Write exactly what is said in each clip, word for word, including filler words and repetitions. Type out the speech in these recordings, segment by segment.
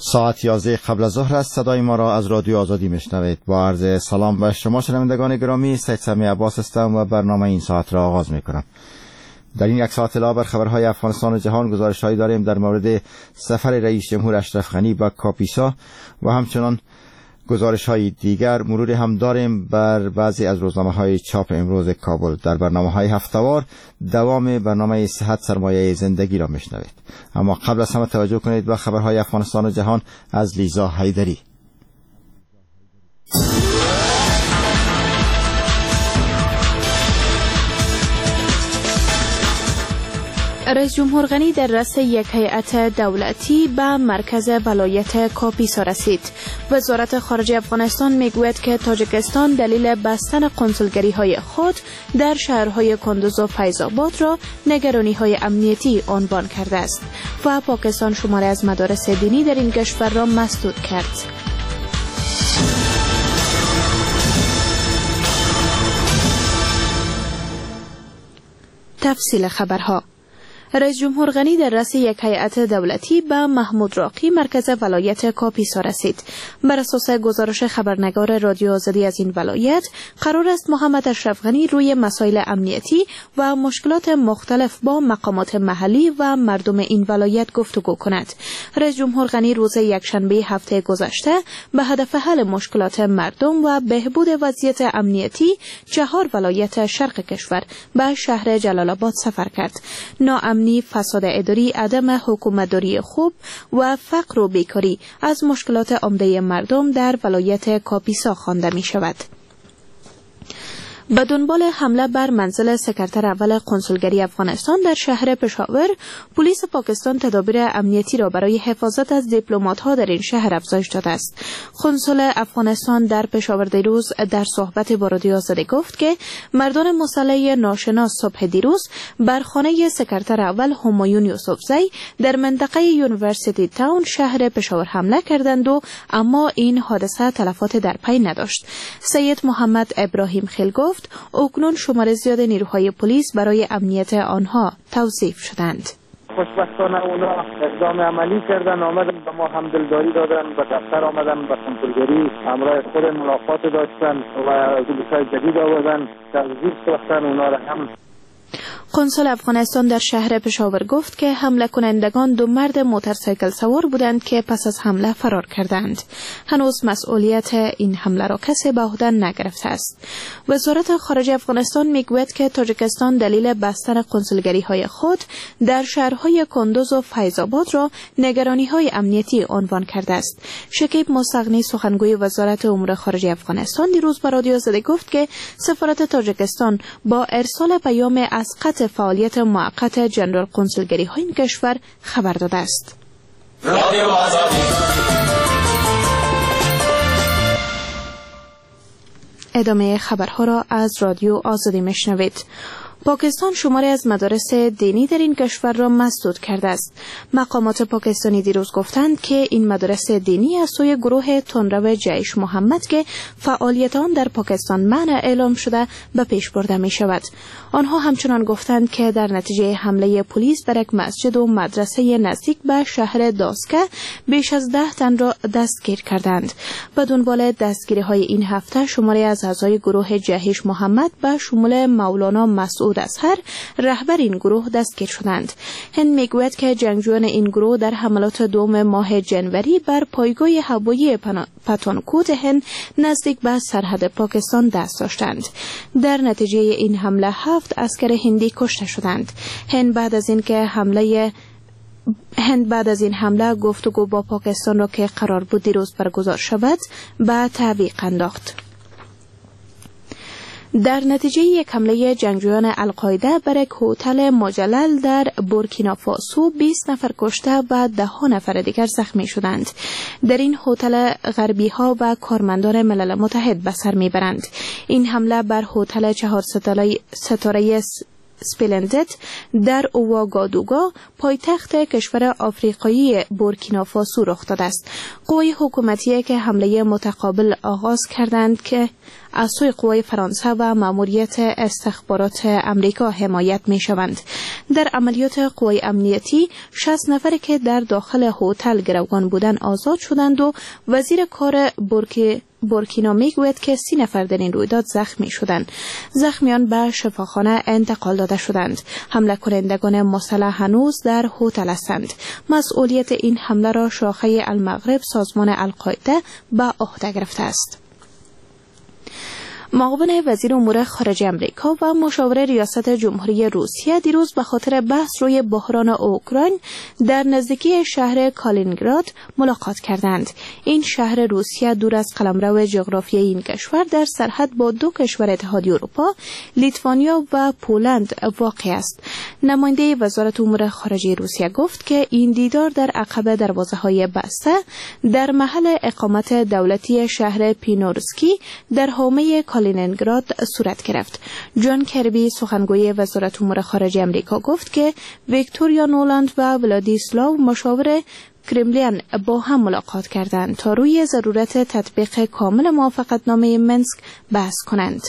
ساعت یازده قبل از ظهر است. صدای ما را از رادیو آزادی میشنوید. با عرض سلام به شما شنوندگان گرامی، سید سمی عباس هستم و برنامه این ساعت را آغاز میکنم. در این یک ساعت علاوه بر خبرهای افغانستان و جهان گزارش‌هایی داریم در مورد سفر رئیس جمهور اشرف غنی به کاپیسا و همچنان گزارش‌های دیگر. مروری هم داریم بر بعضی از روزنامه‌های چاپ امروز کابل. در برنامه‌های هفته‌وار دوام برنامه صحت سرمایه زندگی را میشنوید. اما قبل از همه توجه کنید به خبرهای افغانستان و جهان از لیزا حیدری. رئیس جمهور غنی در رأس یک هیئت دولتی به مرکز ولایت کاپیسا رسید. وزارت خارجه افغانستان میگوید که تاجیکستان دلیل بستن قنسولگری‌های خود در شهرهای کندوز و فیض آباد را نگرانی‌های امنیتی عنوان کرده است و پاکستان شماری از مدارس دینی در این کشور را مسدود کرد. تفصیل خبرها. رئیس جمهور غنی در رأس یک هیئت دولتی به محمود راقی مرکز ولایت کاپیسا رسید. بر اساس گزارش خبرنگار رادیو آزادی از این ولایت، قرار است محمد اشرف غنی روی مسائل امنیتی و مشکلات مختلف با مقامات محلی و مردم این ولایت گفتگو کند. رئیس جمهور غنی روز یکشنبه هفته گذشته به هدف حل مشکلات مردم و بهبود وضعیت امنیتی چهار ولایت شرق کشور به شهر جلال آباد سفر کرد. ناامنی، فساد اداری، عدم حکومتداری خوب و فقر و بیکاری از مشکلات عمده مردم در ولایت کاپیسا خوانده می شود. به دنبال حمله بر منزل سکرتر اول قنسولگری افغانستان در شهر پشاور، پلیس پاکستان تدابیر امنیتی را برای حفاظت از دیپلمات‌ها در این شهر افزایش داده است. قنسول افغانستان در پشاور دیروز در صحبت با رادیو آزادی گفت که مردان مسلح ناشناس صبح دیروز بر خانه سکرتر اول همایون یوسفزی در منطقه یونیورسیتی تاون شهر پشاور حمله کردند و اما این حادثه تلفات در پی نداشت. سید محمد ابراهیم خیل گفت اکنون شمار زیاد نیروهای پلیس برای امنیت آنها توصیف شدند. خوشبختانه اونا اقدام عملی کردن، آمدن به ما همدلداری دادن، به دفتر آمدن، به کنسولگری همراه خود ملاقات داشتن و اتوبوس‌های جدید آوردن، تجهیز ساختن اونا را هم. قنسول افغانستان در شهر پشاور گفت که حمله کنندگان دو مرد موتورسیکل سوار بودند که پس از حمله فرار کردند. هنوز مسئولیت این حمله را کسی به عهده نگرفته است. وزارت خارجه افغانستان میگوید که تاجیکستان دلیل بستن قنسولگری‌های خود در شهرهای کندوز و فیض آباد را نگرانی‌های امنیتی عنوان کرده است. شکیب مستغنی سخنگوی وزارت امور خارجه افغانستان دیروز به رادیو آزادی گفت که سفارت تاجیکستان با ارسال پیام از قطع فعالیت موقت جنرال قنسولگری های این کشور خبر داده است. رادیو آزادی. ادامه خبرها را از رادیو آزادی میشنوید. پاکستان شماری از مدارس دینی در این کشور را مسدود کرده است. مقامات پاکستانی دیروز گفتند که این مدارس دینی از سوی گروه تندرو جیش محمد که فعالیت آن در پاکستان منع اعلام شده به پیش برده می شود. آنها همچنان گفتند که در نتیجه حمله پلیس بر یک مسجد و مدرسه نزدیک به شهر داسکه بیش از ده تن را دستگیر کردند. به دنبال دستگیری های این هفته شماری از اعضای گروه جیش محمد به شمول مولانا مسعود اظهر رهبر این گروه دستگیر شدند. هند میگوید که جنگجویان این گروه در حملات دوم ماه جنوری بر پایگاه هوایی پتانکوت هند نزدیک به سرحد پاکستان دست داشتند. در نتیجه این حمله هفت عسکر هندی کشته شدند. هند بعد از این که حمله هند بعد از این حمله گفتگو با پاکستان را که قرار بود دیروز برگزار شود به تعویق انداخت. در نتیجه یک حمله جنگجویان القاعده بر یک هتل مجلل در بورکینافاسو بیست نفر کشته و ده نفر دیگر زخمی شدند. در این هتل غربی ها و کارمندان ملل متحد به سر میبرند. این حمله بر هتل چهار ستاره سپلندت در اوواگادوگا پایتخت کشور آفریقایی بورکینافاسو رخ داده است. قوای حکومتی که حمله متقابل آغاز کردند که از سوی قوای فرانسه و ماموریت استخبارات امریکا حمایت می شوند. در عملیات قوای امنیتی شصت نفری که در داخل هتل گروگان بودند آزاد شدند و وزیر کار بورکی بورکینا میگوید که سی نفر در این رویداد زخمی شدند. زخمیان به شفاخانه انتقال داده شدند. حمله کنندگان مسلح هنوز در هتل هستند. مسئولیت این حمله را شاخه المغرب سازمان القاعده به عهده گرفته است. معاون وزیر امور خارجه امریکا و مشاور ریاست جمهوری روسیه دیروز به خاطر بحث روی بحران اوکراین در نزدیکی شهر کالینینگراد ملاقات کردند. این شهر روسیه دور از قلمرو جغرافیایی این کشور در سرحد با دو کشور اتحادیه اروپا، لیتوانیا و پولند واقع است. نماینده وزارت امور خارجه روسیه گفت که این دیدار در عقب دروازه‌های بسته در محل اقامت دولتی شهر پینورسکی در حومه کالینینگراد صورت گرفت. جان کربی سخنگوی وزارت امور خارجه امریکا گفت که ویکتوریا نولاند و ولادیسلاو مشاور کرملین با هم ملاقات کردند تا روی ضرورت تطبیق کامل موافقتنامه منسک بحث کنند.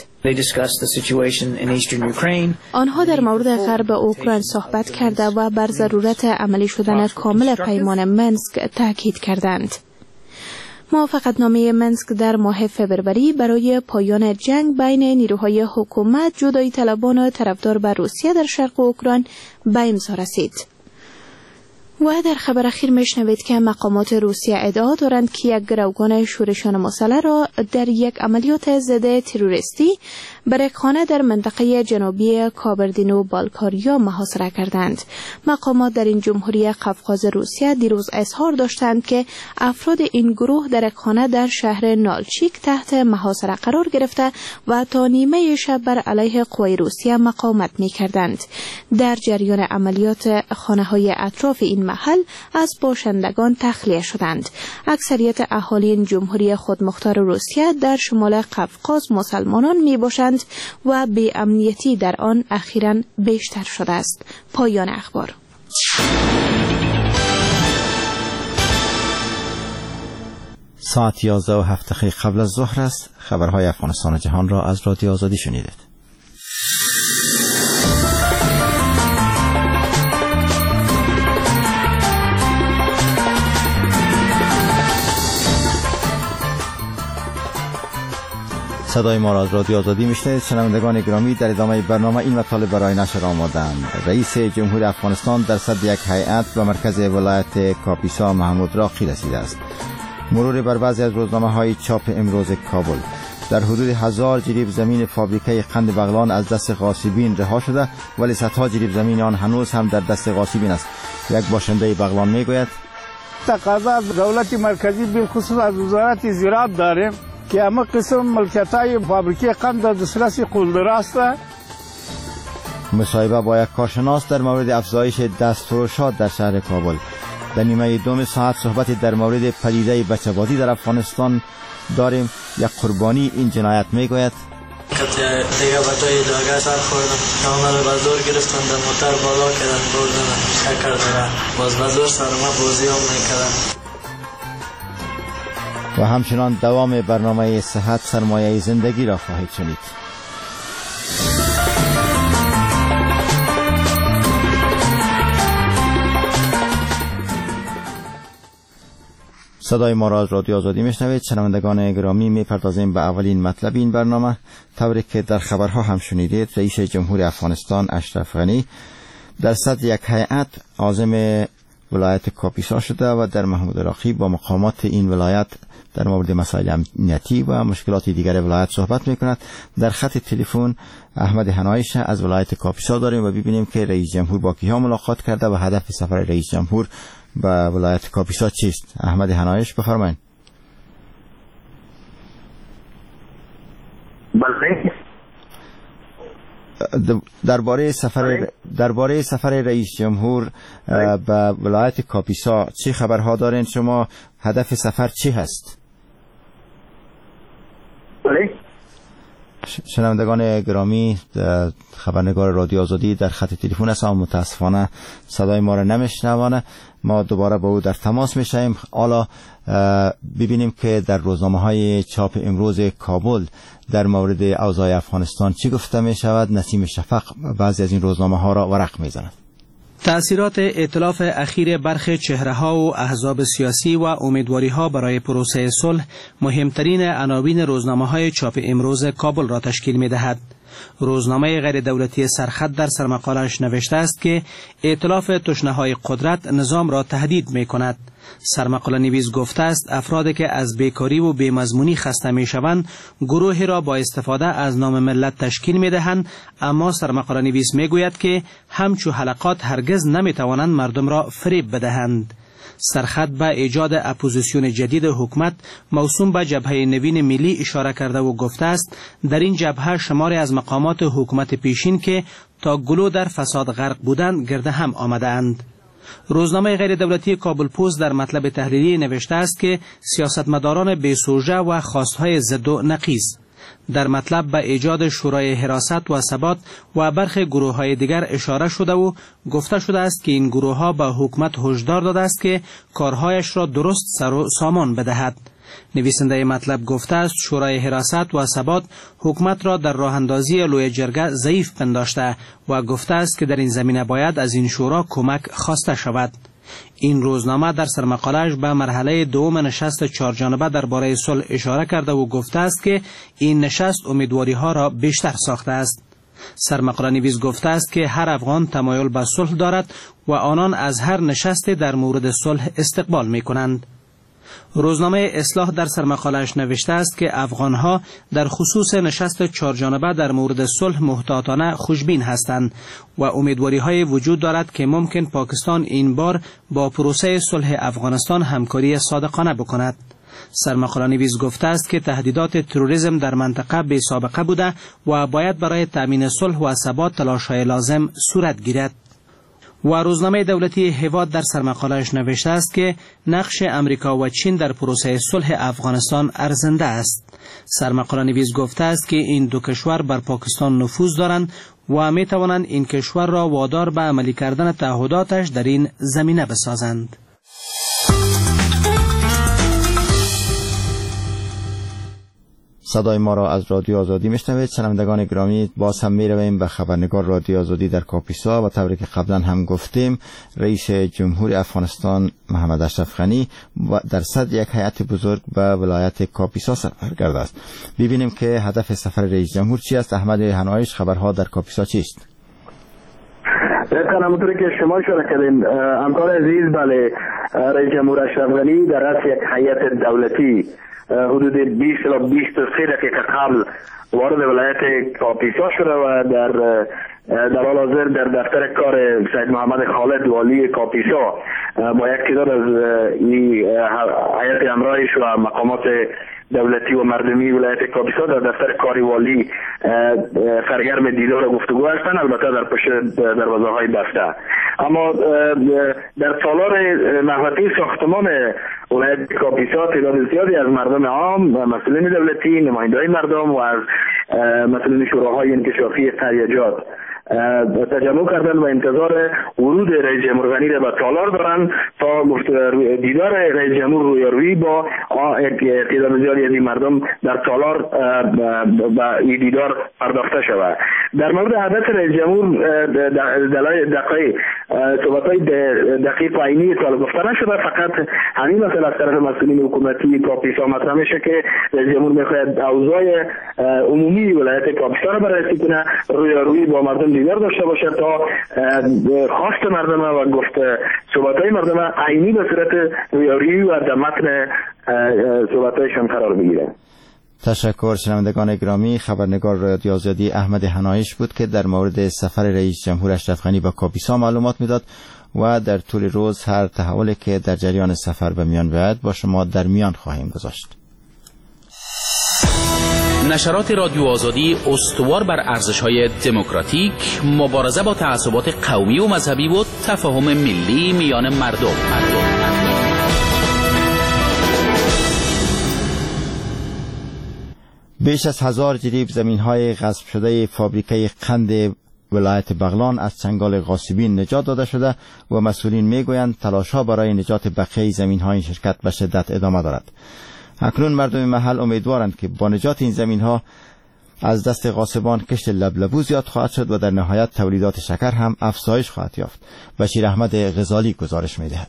آنها در مورد غرب اوکراین صحبت کرده و بر ضرورت عملی شدن کامل پیمان منسک تاکید کردند. موافقتنامه منسک در ماه فوریه برای پایان جنگ بین نیروهای حکومت، جدایی طلبان و طرفدار به روسیه در شرق اوکراین به امضا رسید. و در خبر اخیر میشنوید که مقامات روسیه ادعا دارند که یک گروگان شورشیان مسلح را در یک عملیات ضد تروریستی بر یک خانه در منطقه جنوبی کابردینو بالکاریا محاصره کردند. مقامات در این جمهوری قفقاز روسیه دیروز اظهار داشتند که افراد این گروه در یک خانه در شهر نالچیک تحت محاصره قرار گرفته و تا نیمه شب بر علیه قوای روسیه مقاومت می‌کردند. در جریان عملیات خانه‌های اطراف این محل از باشندگان تخلیه شدند. اکثریت اهالی این جمهوری خودمختار روسیه در شمال قفقاز مسلمانان میباشند و بی امنیتی در آن اخیراً بیشتر شده است. پایان اخبار. ساعت یازده و هفت دقیقه قبل از ظهر است. خبرهای افغانستان و جهان را از رادیو آزادی شنیدید. صدای ما را از رادیو آزادی میشنوید. شنوندگان گرامی، در ادامه برنامه این مطالب برای نشر آمدند. رئیس جمهور افغانستان در صدر یک هیئت به مرکز ولایت کاپیسا محمود راقی رسیده است. مرور بر بعضی از روزنامه‌های چاپ امروز کابل. در حدود هزار جریب زمین فابریکه قند بغلان از دست غاصبین رها شده، ولی صدها جریب زمین آن هنوز هم در دست غاصبین است. یک باشنده بغلان میگوید تقاضا از دولت مرکزی بالخصوص از وزارت زراعت داریم که اما قسم ملکیت‌های فابریکه قند در دسترس قلدر است. مصاحبه با یک کارشناس در مورد افزایش دستفروشات در شهر کابل. در نیمه دوم ساعت صحبت در مورد پدیده بچه‌بازی در افغانستان داریم. یک قربانی این جنایت میگوید دیگه بچه‌های جاگه سر خوردم، کامل بازور گرفتن، در موتر بالا کردن، بردن شکر دیگه باز بازور سرما بازی هم میکردن. و همچنان دوام برنامه صحت سرمایه زندگی را خواهید شنید. صدای ما را از رادیو آزادی میشنوید. شنوندگان گرامی، میپردازیم به اولین مطلب این برنامه. طوری که در خبرها هم شنیدید، رئیس جمهور افغانستان اشرف غنی در صدر یک هیئت عازم ولایت کاپیسا شده و در محمود راقی با مقامات این ولایت در مورد مسائل امنیتی و مشکلات دیگر ولایت صحبت میکند. در خط تلفن احمد هنایش از ولایت کاپیسا داریم و ببینیم که رئیس جمهور با کیها ملاقات کرده و هدف سفر رئیس جمهور به ولایت کاپیسا چیست. احمد هنایش، بفرمایید. بله. درباره سفر درباره سفر رئیس جمهور به ولایت کاپیسا چه خبرها دارین شما؟ هدف سفر چی هست؟ بله. شنوندگان گرامی، خبرنگار رادیو آزادی در خط تلفن است اما متاسفانه صدای ما را نمیشنوانه. ما دوباره با او در تماس میشیم. حالا ببینیم که در روزنامه‌های چاپ امروز کابل در مورد اوضاع افغانستان چی گفته می شود. نسیم شفق بعضی از این روزنامه‌ها را ورق میزند. تأثیرات ائتلاف اخیر برخی چهره‌ها و احزاب سیاسی و امیدواری‌ها برای پروسه صلح مهمترین عناوین روزنامه‌های چاپ امروز کابل را تشکیل می‌دهد. روزنامه غیر دولتی سرخط در سرمقاله‌اش نوشته است که ائتلاف تشنه‌های قدرت نظام را تهدید می‌کند. سرمقاله نویس گفته است افرادی که از بیکاری و بیمضمونی خسته می‌شوند گروهی را با استفاده از نام ملت تشکیل می‌دهند، اما سرمقاله نویس می‌گوید که همچو حلقات هرگز نمی‌توانند مردم را فریب بدهند. سرخط به ایجاد اپوزیسیون جدید حکومت موسوم به جبهه نوین ملی اشاره کرده و گفته است در این جبهه شماری از مقامات حکومت پیشین که تا گلو در فساد غرق بودند گرد هم آمده اند. روزنامه غیر دولتی کابل پست در مطلب تحلیلی نوشته است که سیاستمداران بی‌سوژه و خواستهای ضد و نقیض. در مطلب به ایجاد شورای حراست و ثبات و برخی گروه‌های دیگر اشاره شده و گفته شده است که این گروه‌ها به حکومت هشدار داده است که کارهایش را درست سر و سامان بدهد. نویسنده مطلب گفته است شورای حراست و ثبات حکومت را در راه اندازی لوی جرگه ضعیف پنداشته و گفته است که در این زمینه باید از این شورا کمک خواسته شود. این روزنامه در سرمقاله‌اش به مرحله دوم نشست چهارجانبه درباره صلح اشاره کرده و گفته است که این نشست امیدواری‌ها را بیشتر ساخته است. سرمقاله نویس گفته است که هر افغان تمایل به صلح دارد و آنان از هر نشست در مورد صلح استقبال می‌کنند. روزنامه اصلاح در سرمقاله‌اش نوشته است که افغان‌ها در خصوص نشست چهارجانبه در مورد صلح محتاطانه خوشبین هستند و امیدواری‌های وجود دارد که ممکن پاکستان این بار با پروسه صلح افغانستان همکاری صادقانه بکند. سرمقاله نویس گفته است که تهدیدات تروریسم در منطقه بی سابقه بوده و باید برای تأمین صلح و ثبات تلاش‌های لازم صورت گیرد. و روزنامه دولتی هواد در سرمقاله‌اش نوشته است که نقش امریکا و چین در پروسه صلح افغانستان ارزنده است. سرمقاله نویس گفته است که این دو کشور بر پاکستان نفوذ دارند و می توانند این کشور را وادار به عملی کردن تعهداتش در این زمینه بسازند. صدای ما را از رادیو آزادی میشنوید. شنوندگان گرامی، باز هم میرویم به خبرنگار رادیو آزادی در کاپیسا و طوری که قبلا هم گفتیم رئیس جمهور افغانستان محمد اشرف غنی در صدر یک هیئت بزرگ به ولایت کاپیسا سفر کرده است. ببینیم که هدف سفر رئیس جمهور چی است. احمد هنایش، خبرها در کاپیسا چیست؟ همونطوری که شما اشاره کردین همکار عزیز، بله، رئیس جمهور اشرف غنی در رأس یک هیئت دولتی حدود بیست الی بیست و سه دقیقه قبل وارد ولایت کاپیسا شده و در در حال حاضر در دفتر کار سید محمد خالد والی کاپیسا با یک تعداد از این هیئت همراهش و مقامات دولتی و مردمی ولایت کاپیسا در دفتر کاری والی سرگرم دیدار و گفتگو هستند، البته در پشت دروازه‌های بسته. اما در تالار محوطه ساختمان ولایت کاپیسا تعداد زیادی از مردم عام و مسئولین دولتی، نماینده‌های مردم و از مسئولین شوراهای انکشافی تریجات تجمع کردن و انتظار ورود رئیس جمهور غنی را به تالار دارند تا دیدار رئیس جمهور رویارویی با تعداد زیادی از مردم در تالار به این دیدار پرداخته شود. در مورد هدف رئیس جمهور دقایق صحبت‌های دقیق و عینی سال گفته نشده، فقط همین مسئله از طرف مسئولین حکومتی کاپیسا مطرح میشه که رئیس جمهور میخواهد اوضاع عمومی ولایت کاپیسا را بررسی کنه، رویارویی با مردم دیگر داشته باشه تا خواست مردم و گفت صحبت‌های مردم عینی به صورت رویارویی و در متن صحبت‌هایشان قرار بگیره. تشکر. شنوندگان گرامی، خبرنگار رادیو آزادی احمد هنایش بود که در مورد سفر رئیس جمهور اشرف غنی به کاپیسا معلومات میداد و در طول روز هر تحولی که در جریان سفر به میان بیاید با شما در میان خواهیم گذاشت. نشرات رادیو آزادی استوار بر ارزش‌های دموکراتیک، مبارزه با تعصبات قومی و مذهبی و تفاهم ملی میان مردم. بیش از هزار جریب زمین های غصب شده فابریکه قند ولایت بغلان از چنگال غاصبین نجات داده شده و مسئولین میگویند تلاش‌ها برای نجات بقیه زمین های شرکت به شدت ادامه دارد. اکنون مردم محل امیدوارند که با نجات این زمین ها از دست غاصبان کشت لبلبو زیاد خواهد شد و در نهایت تولیدات شکر هم افزایش خواهد یافت. بشیر احمد غزالی گزارش می‌دهد.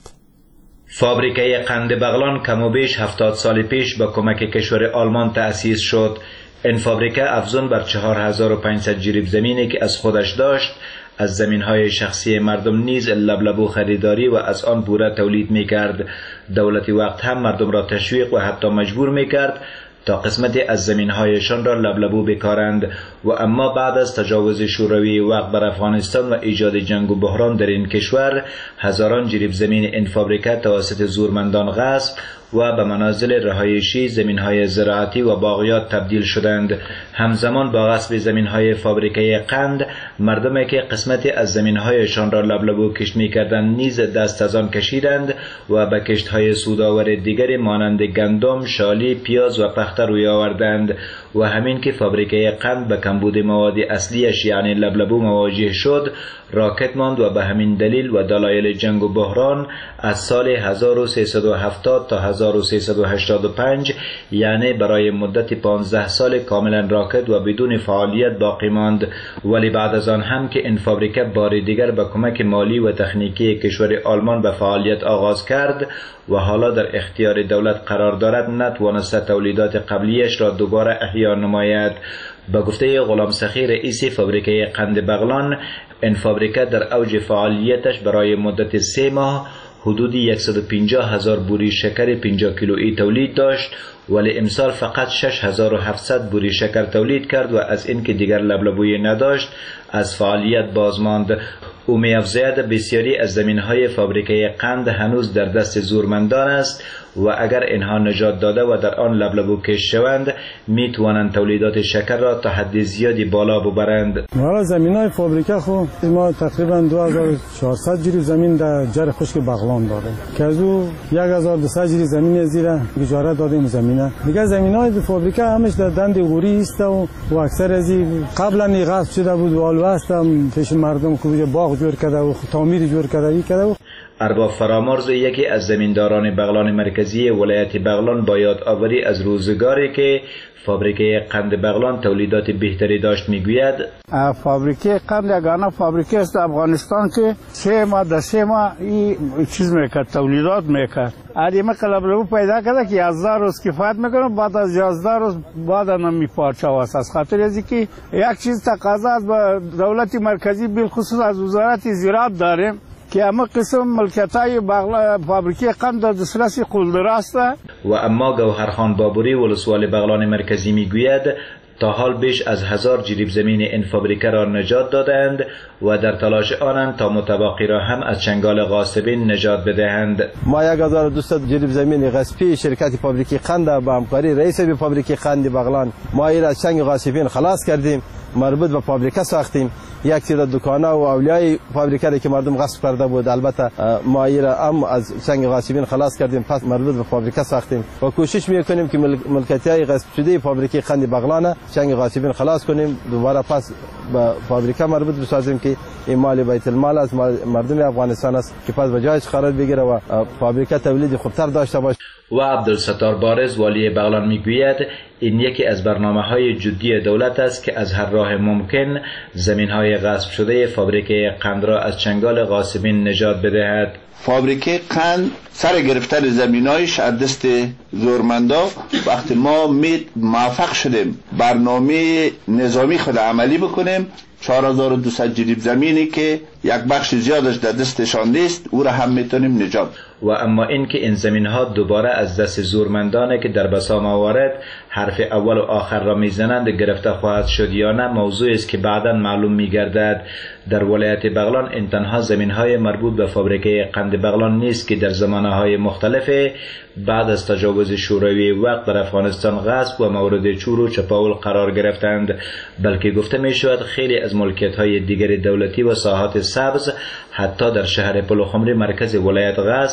فابریکه قند بغلان کم و بیش هفتاد سال پیش با کمک کشور آلمان تأسیس شد. این فابریکه افزون بر چهار هزار و پانصد جریب زمینی که از خودش داشت از زمین‌های شخصی مردم نیز لبلبو خریداری و از آن پوره تولید می‌کرد. دولتی وقت هم مردم را تشویق و حتی مجبور می‌کرد تا قسمتی از زمین‌هایشان را لبلبو بکارند و اما بعد از تجاوز شوروی وقت بر افغانستان و ایجاد جنگ و بحران در این کشور هزاران جریب زمین این فابریکه توسط زورمندان غصب و به منازل رهایشی زمین‌های زراعتی و باغیات تبدیل شدند. همزمان با غصب زمین‌های فابریکه قند مردمی که قسمتی از زمین‌هایشان را لبلبو کشت می‌کردند نیز دست از آن کشیدند و به کشت‌های سودآور دیگری مانند گندم، شالی، پیاز و پخته روی آوردند و همین که فابریکه قند به کمبود مواد اصلیش یعنی لبلبو مواجه شد راکت ماند و به همین دلیل و دلایل جنگ و بحران از سال هزار و سیصد و هفتاد تا هزار و سیصد و هشتاد و پنج یعنی برای مدت پانزده سال کاملا راکت و بدون فعالیت باقی ماند. ولی بعد از آن هم که این فابریکه بار دیگر به کمک مالی و تکنیکی کشور آلمان به فعالیت آغاز کرد و حالا در اختیار دولت قرار دارد نتوانست تولیدات قبلیش را دوباره احیا نماید. با گفته غلام سخی رئیس فابریکه قند بغلان این فابریکه در اوج فعالیتش برای مدت سه ماه حدود صد و پنجاه هزار بوری شکر پنجاه کیلویی تولید داشت ولی امسال فقط شش هزار و هفتصد بوری شکر تولید کرد و از این که دیگر لبلبویی نداشت از فعالیت باز ماند. او می‌افزاید بسیاری از زمین‌های فابریکه قند هنوز در دست زورمندان است و اگر اینها نجات داده و در آن لبلبو کش شوند میتوانند تولیدات شکر را تا حد زیادی بالا ببرند. حالا زمین‌های فابریکه خو ما تقریبا دو هزار و چهارصد جریب زمین در جر خشک بغلان داریم که از او یک هزار و دویست جریب زمین زیر اجاره دادیم زمینه. دیگه زمین‌های فابریکه همش در دند غوری است و, و اکثر از قبلا غصب شده بود و الوستم پیش مردم که باغ جور کرده و تعمیر جور کرده کرده. ارباب فرامرز یکی از زمینداران بغلان مرکزی ولایت بغلان با یادآوری از روزگاری که فابریکه قند بغلان تولیدات بهتری داشت میگوید فابریکه قند یگانه فابریکه است افغانستان که سه ماه در سه ماه این چیز میکرد تولیدات میکرد. آدم لبلبو پیدا کرده که یازده روز کفایت میکنه بعد از یازده روز بعد نمی پارچه واسه از خاطر از که یک چیز تقاضا از دولت مرکزی بالخصوص از وزارت زراعت داریم که اما قسم ملکیت‌های فابریکه قند در دسترس قلدر است. و اما گوهرخان بابوری ولسوال بغلان مرکزی میگوید تا حال بیش از هزار جریب زمین این فابریکه را نجات دادند و در تلاش آنند تا متبقی را هم از چنگال غاصبین نجات بدهند. ما یک هزار و دویست جریب زمین غصبی شرکت فابریکه قند با همکاری رئیس فابریکه قند بغلان ما را از چنگ غاصبین خلاص کردیم. مربوط به فابریکه ساختیم. یک تعداد دکان‌ها و اولیای فابریکه که مردم غصب کرده بود البته ما را هم از چنگ غاصبین خلاص کردیم پس مربوط به فابریکه ساختیم و کوشش می‌کنیم که ملکیت‌های غصب شده فابریکه قند بغلان چنگ غاصبین خلاص کنیم دوباره پس به فابریکه مربوط بسازیم که این مال بیت المال است مردم افغانستان است که پس به جایش قرار بگیره و فابریکه تولید خوبتر داشته باشه. و عبدالستار بارز والی بغلان میگوید این یکی از برنامه‌های جدی دولت است که از هر راه ممکن زمین‌های غصب شده فابریکه قند را از چنگال غاصبین نجات بدهد. فابریکه قند سر گرفتن زمینایش از دست زورمندا وقتی ما می موفق شدیم برنامه نظامی خود عملی بکنیم چهار هزار و دویست جریب زمینی که یک بخش زیادش در دستشان نیست او را هم میتونیم نجات. و اما اینکه این زمین ها دوباره از دست زورمندانه که در بسا موارد حرف اول و آخر را میزنند گرفته خواهد شد یا نه موضوعی است که بعدا معلوم میگردد. در ولایت بغلان این تنها زمین های مربوط به فابریکه قند بغلان نیست که در زمانه های مختلف بعد از تجاوز شوروی وقت بر افغانستان غصب و مورد چور و چپاول قرار گرفتند بلکه گفته می شود خیلی از ملکیت های دیگر دولتی و ساحات سبز حتی در شهر پلوخمری مرکز ولایت غست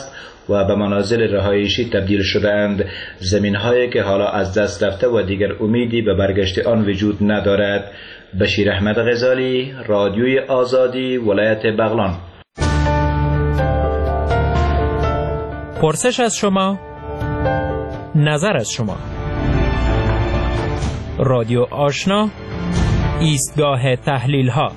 و به منازل رهایشی تبدیل شده اند، زمین هایی که حالا از دست رفته و دیگر امیدی به برگشت آن وجود ندارد. بشیر احمد غزالی، رادیوی آزادی، ولایت بغلان. پرسش از شما، نظر از شما. رادیو آشنا، ایستگاه تحلیل ها.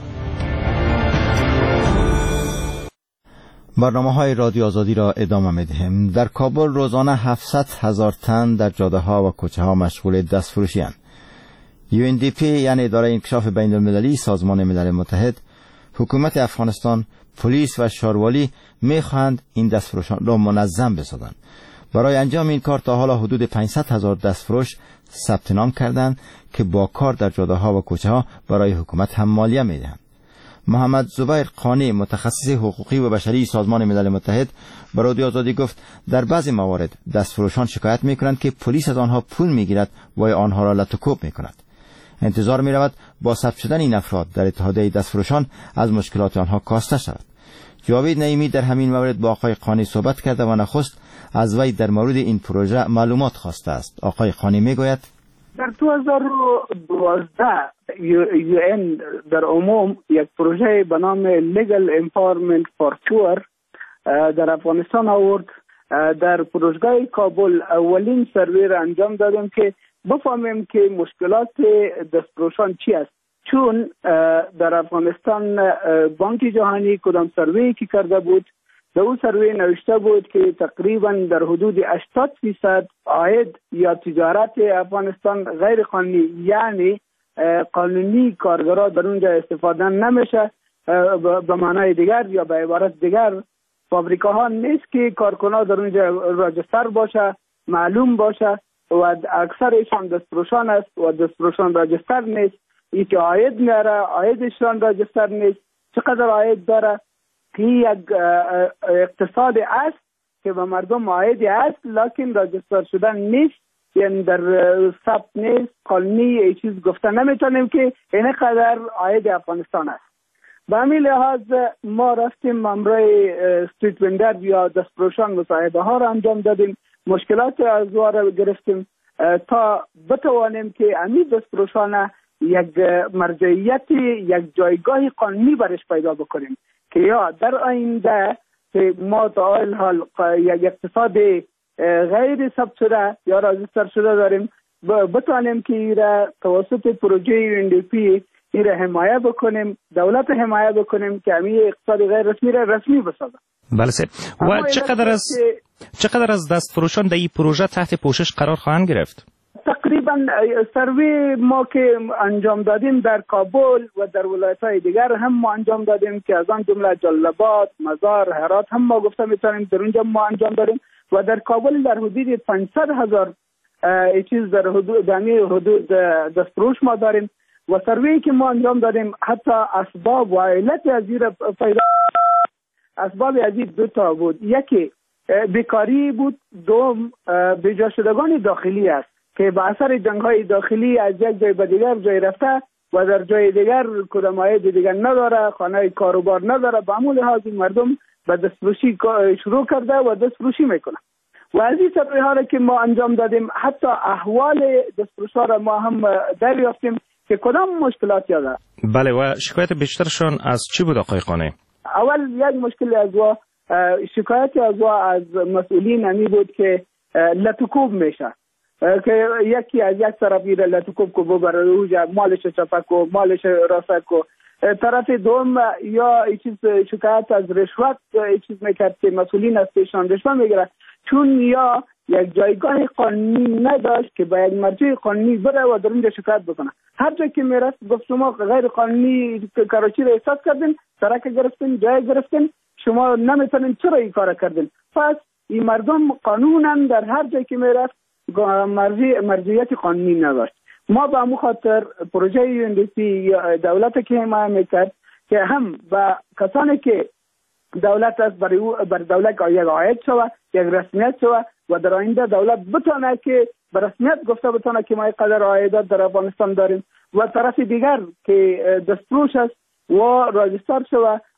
برنامه های رادیو آزادی را ادامه می‌دهیم. در کابل روزانه هفتصد هزار تن در جاده ها و کوچه ها مشغول دستفروشی اند. یو ان دی پی یعنی اداره انکشاف بین المللی سازمان ملل متحد، حکومت افغانستان، پلیس و شاروالی می‌خواهند این دستفروشان را منظم بسازند. برای انجام این کار تا حالا حدود پانصد هزار دستفروش ثبت نام کردند که با کار در جاده ها و کوچه ها برای حکومت هم مالیه می‌دهند. محمد زبیر قانی، متخصص حقوقی و بشری سازمان ملل متحد، به رادیو آزادی گفت در بعضی موارد دستفروشان شکایت می‌کنند که پلیس از آنها پول می‌گیرد و آنها را لطوکوب می‌کند. انتظار می‌رود با ثبت شدن این افراد در اتحادیه دستفروشان از مشکلات آنها کاسته شود. جاوید نعیمی در همین مورد با آقای قانی صحبت کرده و نخست از وی در مورد این پروژه معلومات خواسته است. آقای قانی میگوید در دو هزار و دوازده یو این در عموم یک پروژه به نام Legal Empowerment for Poor در افغانستان آورد. در پروژگاه کابل اولین سروی را انجام دادیم که بفهمیم که مشکلات دستفروشان چی است، چون در افغانستان بانک جهانی کدام سروی که کرده بود، در اون سروی نوشته بود که تقریبا در حدود هشتاد درصد عاید یا تجارت افغانستان غیر قانونی، یعنی قانونی کارگرها در اونجا استفاده نمیشه. به معنای دیگر یا به عبارت دیگر فابریکاها نیست که کارکنان در اونجا راجستر باشه، معلوم باشه و اکثرشان دستفروشان است و دستفروشان راجستر نیست. ای که عاید میاره، عایدشان راجستر نیست، چقدر عاید داره، که یک اقتصاد است که به مردم عاید است لکن راجستر شدن نیست، یعنی در ثبت نیست، قانونی ای چیز گفته نمیتونیم که این قدر عاید افغانستان است. به همین لحاظ ما رفتیم امروی استریت وندر یا دستفروشان مصاحبه ها را انجام دادیم، مشکلات از او را گرفتیم تا بتوانیم که امی دستفروشان یک مرجعیت، یک جایگاه قانونی برش پیدا بکنیم که یا در آینده که ما تا این حال یک اقتصاد غیر ثبت شده یا راجستر شده داریم، بتوانیم که ایره توسط پروژه یو ان دی پی ایره حمایه بکنیم، دولت حمایه بکنیم که امی اقتصاد غیر رسمی را رسمی بسازه. بله سه. و چقدر از چقدر از دستفروشان در این پروژه تحت پوشش قرار خواهند گرفت؟ تقریبا سروی ما که انجام دادیم در کابل و در ولایت‌های دیگر هم ما انجام دادیم که از آن جمله جلال آباد، مزار، هرات هم ما گفته میتونیم در اونجا ما انجام دادیم و در کابل در حدود پانصد هزار چیز در حدود دمی حدود دستفروش ما داریم و سروی که ما انجام دادیم حتی اسباب و علت از این پیدا اسباب از این دو تا بود، یکی بیکاری بود، دوم بجا شدگان داخلی است که به اثر جنگ‌های داخلی از یک جای به دیگر جای رفته و در جای دیگر کدام عاید دیگر نداره، خانه کاروبار نداره. به همون لحاظ مردم به دستفروشی شروع کرده و دستفروشی میکنه و از این سروی ها را که ما انجام دادیم حتی احوال دستفروش‌ها را ما هم دریافتیم که کدام مشکلات داره. بله و شکایت بیشترشون از چی بود آقای قانی؟ اول یک مشکل از وا شکایت از وا از مسئولین همی بود که لطوکوب میشه که یکی از یک طرف ایره لطوکوب کو ببره اوجا مالش چپک و مالش راسک و طرف دوم یا ای چیز شکایت از رشوت ای چیز میکرد که مسئولین از پیشان رشوت میگیره، چون یا یک جایگاه قانونی نداشت که با یک مرجع قانونی بره و در اونجا شکایت بکنه. هر جا که میرفت گفت شما غیر قانونی کراچی را احساس کردین، سرک گرفتین، جای گرفتین، شما نمیتونین چرا این کار کردین. پس این مردم قانونا در هر جایی که میرفت مرجع مرجعیت قانونی نداشت. ما به همون خاطر پروژه یو ان دی پی دولت که حمایت میکرد که هم با کسانی که دولت است برای بر دولت یک عاید شود، یک رسمیت شود و در آینده دولت بتونه که به رسمیت گفته بتونه که ما قدر عایدات در افغانستان داریم و طرف دیگر که دستفروش است و راجستر شود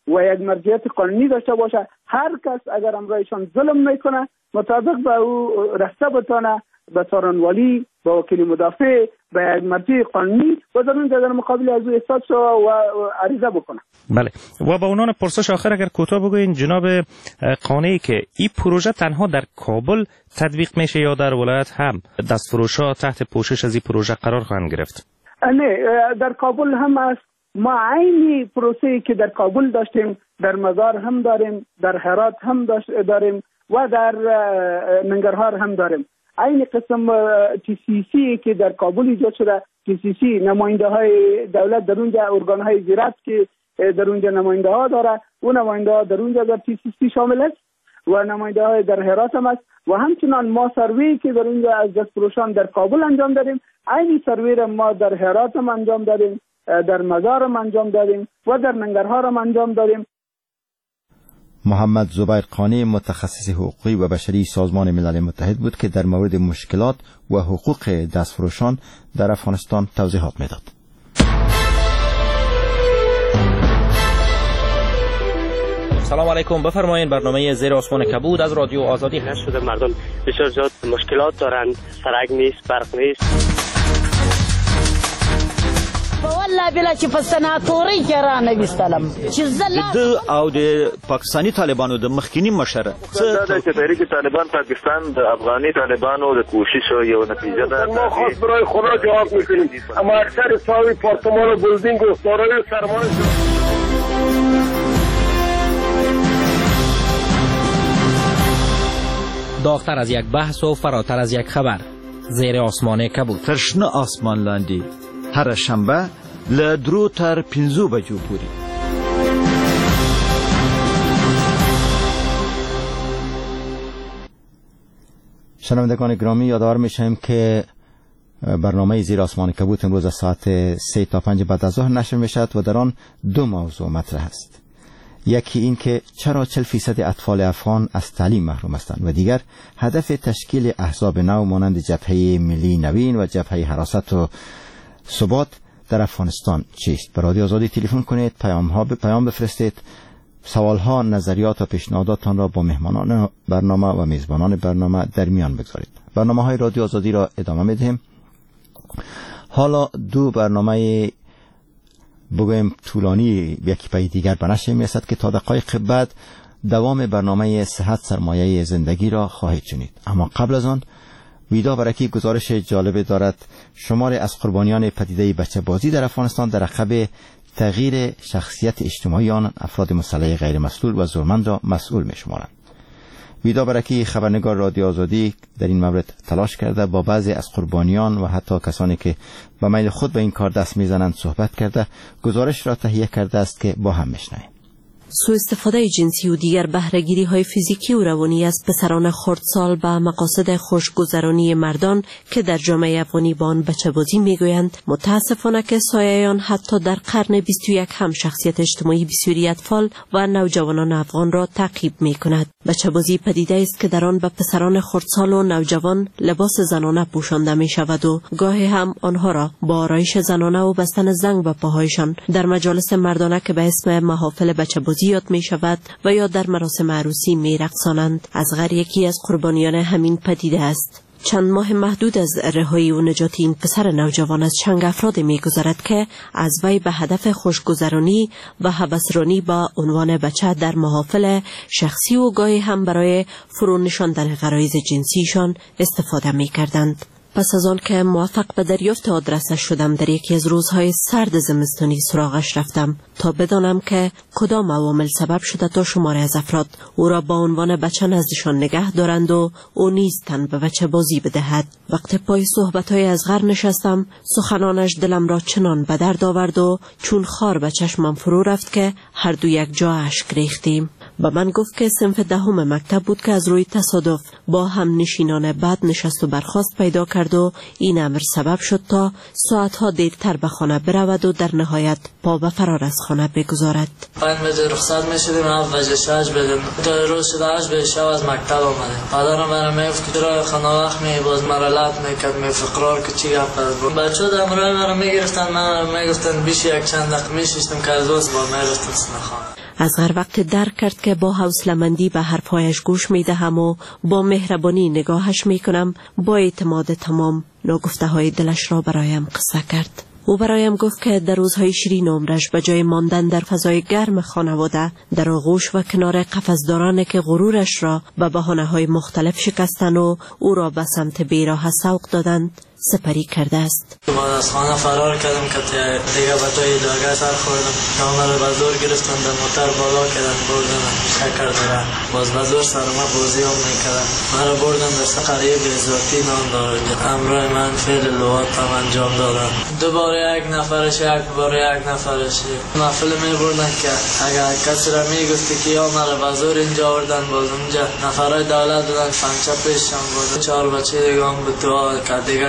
و یک مرجعیت قانونی داشته باشه. هر کس اگر امرایشان ظلم میکنه مطابق به او رسته بتانه به سارنوالی، به وکیل مدافع، به یک مرجع قانونی و در اونجا در مقابل از او احساس شو و عریضه بکنه. بله. و با عنوان پرسش آخر اگر کوتاه بگوین جناب قانعی که این پروژه تنها در کابل تطبیق میشه یا در ولایت هم دستفروش‌ها تحت پوشش از این پروژه قرار خواهند گرفت؟ نه، در کابل هم است. ما عینی پروسه‌ای که در کابل داشتیم در مزار هم داریم، در هرات هم داریم و در ننگرهار هم داریم. عین قسم تی سی سی که در کابل ایجاد شده، تی سی سی نماینده های دولت در اونجا، ارگان های زیرت که در اونجا نماینده ها داره، اون نماینده ها در اونجا در تی سی سی شامل است و نماینده های در هرات هم است و همچنان ما سروی که در اونجا از دستفروشان در کابل انجام دادیم، عین سروی را ما در هرات هم انجام دادیم، در مزار هم انجام دادیم و در ننگرهار هم انجام دادیم. محمد زبیر قانی متخصص حقوقی و بشری سازمان ملل متحد بود که در مورد مشکلات و حقوق دستفروشان در افغانستان توضیحات میداد. سلام علیکم، بفرمایید. برنامه زیر آسمان کبود از رادیو آزادی هست. شده مردم بسیار زیاد مشکلات دارند، سرک نیست، برق نیست. والله بلا چې په سناتوري کې را نه وستلم چې د او د پاکستانی طالبانو د مخکینی مشره څه د تحریک طالبان پاکستان د افغاني طالبانو د کوشش یو نتیجه ده. ما خاص برای خدا جواب میکنیم، اما اکثر ساوی پارتمان و بلدینگ و دارای سرمایه داغتر از یک بحث و فراتر از یک خبر. زیر آسمان کبود. ترشنه آسمان لاندی هر شنبه له درو تر پنځو بجو پورې. شنوندگان گرامی، یادآور میشیم که برنامه زیر آسمان کبود امروز از ساعت سه تا پنج بعد از ظهر نشر میشد و در آن دو موضوع مطرح است. یکی این که چرا چهل فیصد اطفال افغان از تعلیم محروم هستند و دیگر هدف تشکیل احزاب نو مانند جبهه ملی نوین و جبهه حراست و ثبات در افغانستان چیست؟ به رادیو آزادی تلفن کنید، پیام ها پیام بفرستید، سوال ها، نظریات و پیشنهاداتتان را با مهمانان برنامه و میزبانان برنامه در میان بگذارید. برنامه های رادیو آزادی را ادامه میدهیم. حالا دو برنامه بگویم طولانی یکی پای دیگر به نشر میرسد که تا دقایق بعد دوام برنامه صحت سرمایه زندگی را خواهید شنید. اما قبل از آن ویدا برکی گزارش جالب دارد. شمار از قربانیان پدیده بچه بازی در افغانستان در عقب تغییر شخصیت اجتماعی آن افراد مسلح غیر مسئول و زورمند را مسئول می شمارند. ویدا برکی خبرنگار رادیو آزادی در این مورد تلاش کرده با بعضی از قربانیان و حتی کسانی که به میل خود به این کار دست میزنند صحبت کرده گزارش را تهیه کرده است که با هم میشنویم. سوء استفاده جنسی و دیگر بهره‌گیری های فیزیکی و روانی از پسران خردسال به مقاصد خوشگذرانی مردان که در جامعه افغانی با آن بچه بازی میگویند، متاسفانه که سایه آن حتی در قرن بیست و یک هم شخصیت اجتماعی بسیاری اطفال و نوجوانان افغان را تعقیب میکند. بچه بازی پدیده است که در آن به پسران خردسال و نوجوان لباس زنانه پوشانده می شود و گاهی هم آنها را با آرایش زنانه و بستن زنگ به پاهایشان در مجالس مردانه که به اسم محافل بچه بازی یاد می شود و یا در مراسم عروسی می رقصانند. اصغر یکی از قربانیان همین پدیده است. چند ماه محدود از رهایی و نجات این پسر نوجوان از چنگ افراد می گذرد که از وی به هدف خوشگذرانی و هوسرانی با عنوان بچه در محافل شخصی و گاهی هم برای فرو نشاندن غرایز جنسیشان استفاده می کردند. پس از آن که موفق به دریافت آدرسش شدم، در یکی از روزهای سرد زمستانی سراغش رفتم تا بدانم که کدام عوامل سبب شده تا شماری از افراد او را با عنوان بچه نزدشان نگه دارند و او نیز تن به بچه بازی بدهد. وقت پای صحبت‌های اصغر نشستم، سخنانش دلم را چنان به درد آورد و چون خار به چشمم فرو رفت که هر دو یک جا اشک ریختیم. با من گفت که صنف دهم مکتب بود که از روی تصادف با هم نشینان بد نشست و برخاست پیدا کرد و این امر سبب شد تا ساعتها دیرتر به خانه برود و در نهایت پا به فرار از خانه بگذارد. پنج بجه رخصت می شدیم، هفت بجه شش بدیم تا روز شده هشت بجه شب از مکتب آمدیم. مادرم برم میفت که رای خانه وقت می باز مرالت میکرد می فقرار که چی گپ بود. بچه ها دمرای مرا میگرفتن، من میگفتن بیش یک چند دقیقه میشستم که از دوست با میرفتم سنخانه. اصغر وقت درک کرد که با حوصله‌مندی به حرفهایش گوش می‌دهم و با مهربانی نگاهش می‌کنم. با اعتماد تمام ناگفته های دلش را برایم قصه کرد. او برایم گفت که در روزهای شیرین عمرش به جای ماندن در فضای گرم خانواده در آغوش و کنار قفسدارانی که غرورش را به بهانه‌های مختلف شکستند و او را به سمت بیراه سوق دادند سپری کرده است. بعد از خانه فرار کردم که دیگه به توی داغه سر خوردم. کامل به زور گرفتن در موتر بالا کردن بردن شکر داره. باز به زور سر ما بازی هم میکردن. من را بردن در سقریه بیزارتی نام دارد. امروی من فعل لوات هم انجام دادن. دوباره یک نفرش یک بار یک نفرش نفل می بردن که اگر کسی را میگفتی که یا مرا به زور اینجا آوردن باز اونجا نفرای دولت دادن پنچه پیشم بودن. چهار بچه دیگه هم به دعا که دیگه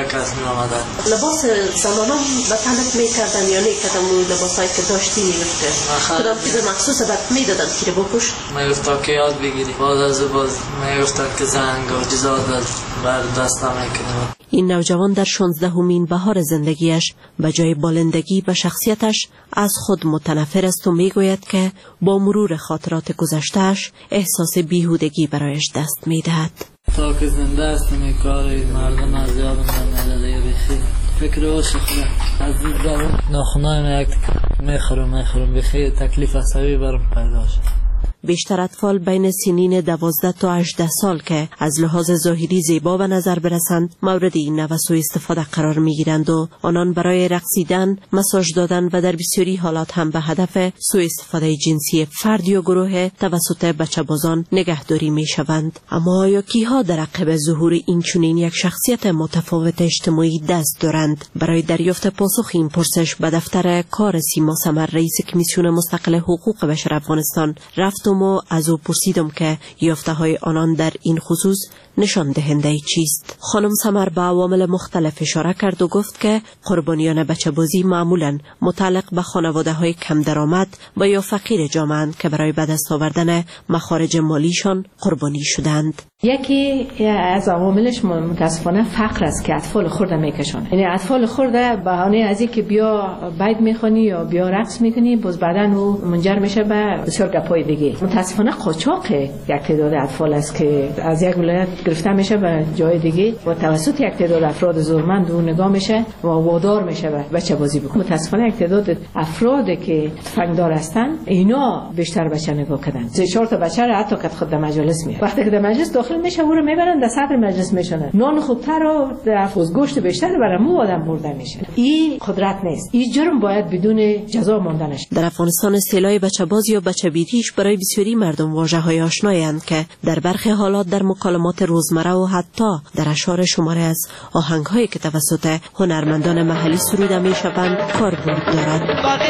لباس زنانه به تنت میکردن یا نیکردن و لباسایی که داشتی میگفته کدام چیز مخصوص بد میدادن که بپوش؟ میگفتا که یاد بگیری باز از باز میگفتن که زنگ و جزاد بر دستم میکنه. این نوجوان در شانزدهمین بهار زندگیش به جای بالندگی به شخصیتش از خود متنفر است و میگوید که با مرور خاطرات گذشتهش احساس بیهودگی برایش دست میدهد. تا که زنده است میکاری مردم از یادم نمیده بخیر فکر او شخصه عزیز دارم ناخونای من یک میخورم میخورم بخیر تکلیف عصبی برم پیدا شد. بیشتر اطفال بین سنین دوازده تا هجده سال که از لحاظ ظاهری زیبا به نظر برسند مورد این نوع سوء استفاده قرار میگیرند و آنان برای رقصیدن، مساج دادن و در بسیاری حالات هم به هدف سوء استفاده جنسی فردی و گروه توسط بچه بازان نگهداری میشوند. اما آیا کیها در عقب ظهور این چنین یک شخصیت متفاوت اجتماعی دست دارند؟ برای دریافت پاسخ این پرسش به دفتر کار سیما سمر رئیس کمیسیون مستقل حقوق بشر افغانستان رفتم و از او پرسیدم که یافته های آنان در این خصوص نشان دهنده چیست. خانم سمر به عوامل مختلف اشاره کرد و گفت که قربانیان بچه بازی معمولا متعلق به خانواده های کم درآمد و یا فقیر جامعه که برای به دست آوردن مخارج مالیشان قربانی شدند. یکی از عواملش متاسفانه فقر است که اطفال خرده میکشن. یعنی اطفال خرده بهانه از اینکه بیا بیت میخونی یا بیا رقص میکنی باز بعدن او منجر میشه به بسیار گپای دیگه. متاسفانه قاچاق یک تعداد اطفال است که از یک ولایت گرفته میشه به جای دیگه و توسط یک تعداد افراد زورمند اون نگاه میشه و وادار میشه به بچه بازی بکنه. متاسفانه یک تعداد افرادی که فنگدار هستن اینا بیشتر بچه نگاه کردن. سه چهار تا بچه را حتی که خود در مجلس میاد وقتی که در مجلس داخل میشه او رو میبرن در صدر مجلس میشونن نان خوبتر و افغوز گوشت بیشتر برای مو آدم برده میشه. این قدرت نیست. این جرم باید بدون جزا ماندنش. در افغانستان اصطلاح بچه باز یا بچه بیریش برای بسیاری مردم واژه‌های آشنایند که در برخی حالات در مکالمات روزمره و حتی در اشعار شماره از آهنگ‌هایی که توسط هنرمندان محلی سروده میشوند کاربرد دارد.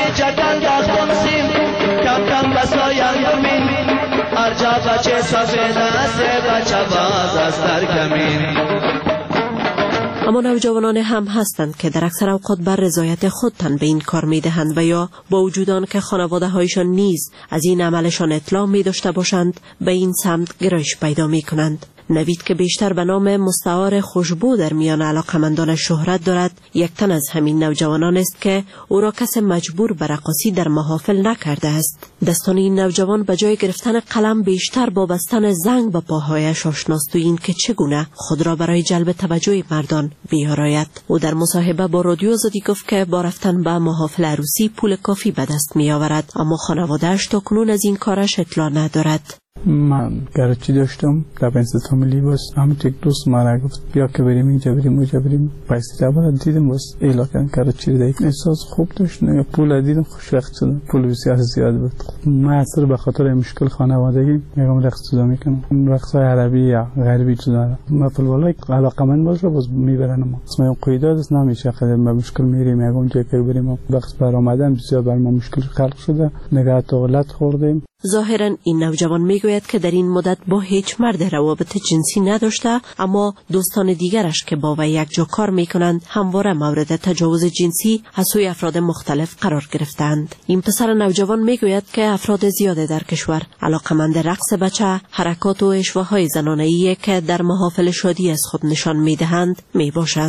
اما نوجوانان هم هستند که در اکثر اوقات بر رضایت خود تن به این کار می دهند و یا با وجود آن که خانواده هایشان نیز از این عملشان اطلاع می داشته باشند به این سمت گرایش پیدا می کنند. نوید که بیشتر به نام مستعار خوشبو در میان علاقمندان شهرت دارد یک تن از همین نوجوانان است که او را کس مجبور به رقاصی در محافل نکرده است. دستان این نوجوان به جای گرفتن قلم بیشتر با بستن زنگ به پاهایش آشناست و این که چگونه خود را برای جلب توجه مردان بیاراید. او در مصاحبه با رادیو آزادی گفت که با رفتن به محافل عروسی پول کافی به دست می آورد اما خانواده‌اش تا کنون از این کارش اطلاع ندارد. من گرچه داشتم در پنسیلوانیا لیباس همه یک دوست مرا گفت بیا که بریم اینجا بریم اونجا بریم پیسه جبر دیدم بس ایلاکن گرچه دیدم احساس خوب داشت نه پول دیدم خوشبخت شدم پول بسیار زیاد بود. من اصلا به خاطر مشکل خانوادگی میگم رقص جدا میکنم رقص عربی یا غربی جدا ما فوتبال علاقمند باشه باز میبرن ما اسم قیداد است نمیشه خیلی به مشکل میریم میگم اونجا که بریم رقص برآمدن بسیار بر ما مشکل خلق شده نگاه دولت خوردیم. ظاهرا این نوجوان میگوید که در این مدت با هیچ مرد روابط جنسی نداشته اما دوستان دیگرش که با وی یک جا کار میکنند همواره مورد تجاوز جنسی از سوی افراد مختلف قرار گرفتند. این پسر نوجوان میگوید که افراد زیاده در کشور علاقمند رقص بچه، حرکات و اشوه‌های زنانه‌ای که در محافل شادی از خود نشان میدهند میباشند.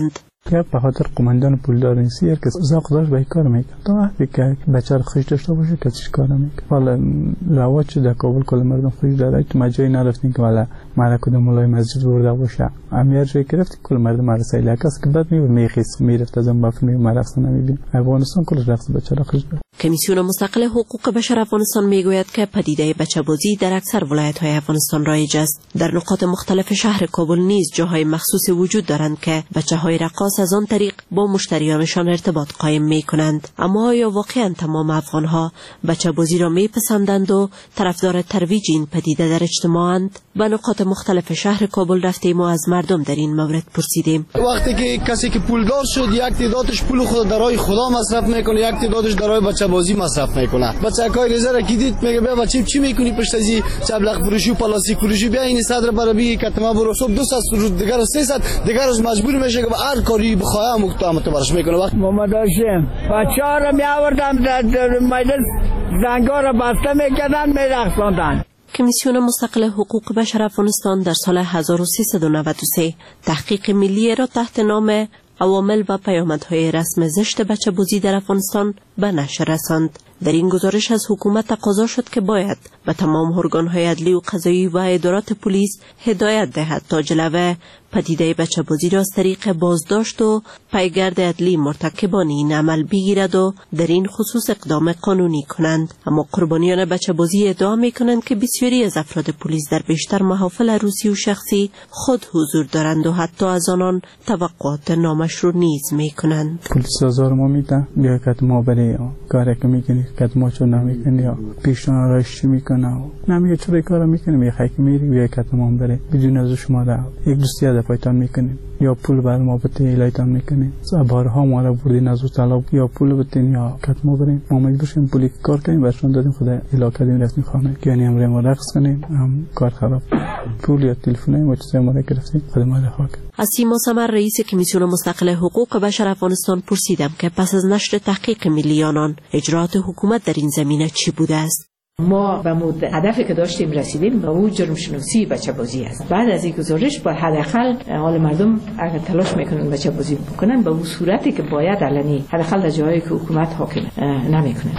که به خاطر قماندان پولدار نیست که ذوق داشت به کار میکنه تا وقتی که بچه رو خوش داشته باشه کسیش کار نمیکنه. حالا رواج در کابل کل مردم خوش داره تو مجایی نرفتین که والا مالا کدوم مولای مسجد برده باشه امیر جای گرفت کل مردم رسای لکاس که بعد میبر میخیس میرفت از اون بافن می مرخص نمیبین. افغانستان کل رقص بچه را خوش داره. کمیسیون مستقل حقوق بشر افغانستان میگوید که پدیده بچه‌بازی در اکثر ولایت‌های افغانستان رایج است. در نقاط مختلف شهر کابل نیز جاهای مخصوص وجود دارند که بچه‌های رقاص از آن طریق با مشتریانشان ارتباط قائم می‌کنند. اما آیا واقعاً تمام افغان‌ها بچه‌بازی را می‌پسندند و طرفدار ترویج این پدیده در اجتماعند؟ به نقاط مختلف شهر کابل رفتیم و از مردم در این مورد پرسیدیم. وقتی که کسی که پولدار شد یک تعدادش پول خود در راه خدا مصرف میکنه، یک تعدادش در راه بچه‌بازی مصرف میکنه. بچه‌کای رزه را کیدید میگه بیا بچه چی میکنی پشت از این چبلق فروشی و پلاستیک فروشی، بیا این صدر برا بی کتما برو صبح دو ساعت روز دیگر سیصد دیگر روز مجبور میشه که هر کاری بخواه مقتامت برش میکنه. وقت محمد هاشم بچه‌ها را میآوردم در مجلس زنگا را بسته میکردن میرقصاندن. کمیسیون مستقل حقوق بشر افغانستان در سال هزار و سیصد و نود و سه تحقیق ملی را تحت نام عوامل و پیامدهای رسم زشت بچه‌بازی در افغانستان به نشر رساند. در این گزارش از حکومت تقاضا شد که باید به تمام ارگان‌های عدلی و قضایی و ادارات پلیس هدایت دهد تا جلوه پدیده بچه‌بازی را از طریق بازداشت و پیگرد عدلی مرتکبان این عمل بگیرد و در این خصوص اقدام قانونی کنند. اما قربانیان بچه‌بازی ادعا می‌کنند که بسیاری از افراد پلیس در بیشتر محافل عروسی و شخصی خود حضور دارند و حتی از آنان توقعات نامشروع نیز می‌کنند. پلیس آزار ما میده بیا که ما برای کاری که می‌کنی که ما چون نمی‌کنی یا پیشنهاد راش می‌کنه نمیگه چرا کارو می‌کنی میخوای که میری بیا که ما بره بدون از شما را یک دوستی پایتان میکنیم یا پول بر ما بته ایلایتان میکنیم بارها ما را بردین از طلب یا پول بتین یا کت ما بریم ما مجبور شدیم پولی کار کنیم برشون دادیم خدا الا کردیم رفتیم خانه که یعنی امر ما رقص کنیم هم کار خراب پول یا تلفن ما چیزا ما را گرفتیم خدا ما را خاک. از سیما سمر رئیس کمیسیون مستقل حقوق بشر افغانستان پرسیدم که پس از نشر تحقیق ملی آنان اجرات حکومت در این زمینه چی بوده است. ما به مود هدفی که داشتیم رسیدیم به اون جرم شناسی بچه‌بازی است. بعد از این گزارش با حداقل حال مردم اگر تلاش میکنن بچه‌بازی بکنن به اون صورتی که باید علنی حداقل در جایی که حکومت حاکم نمیکنه.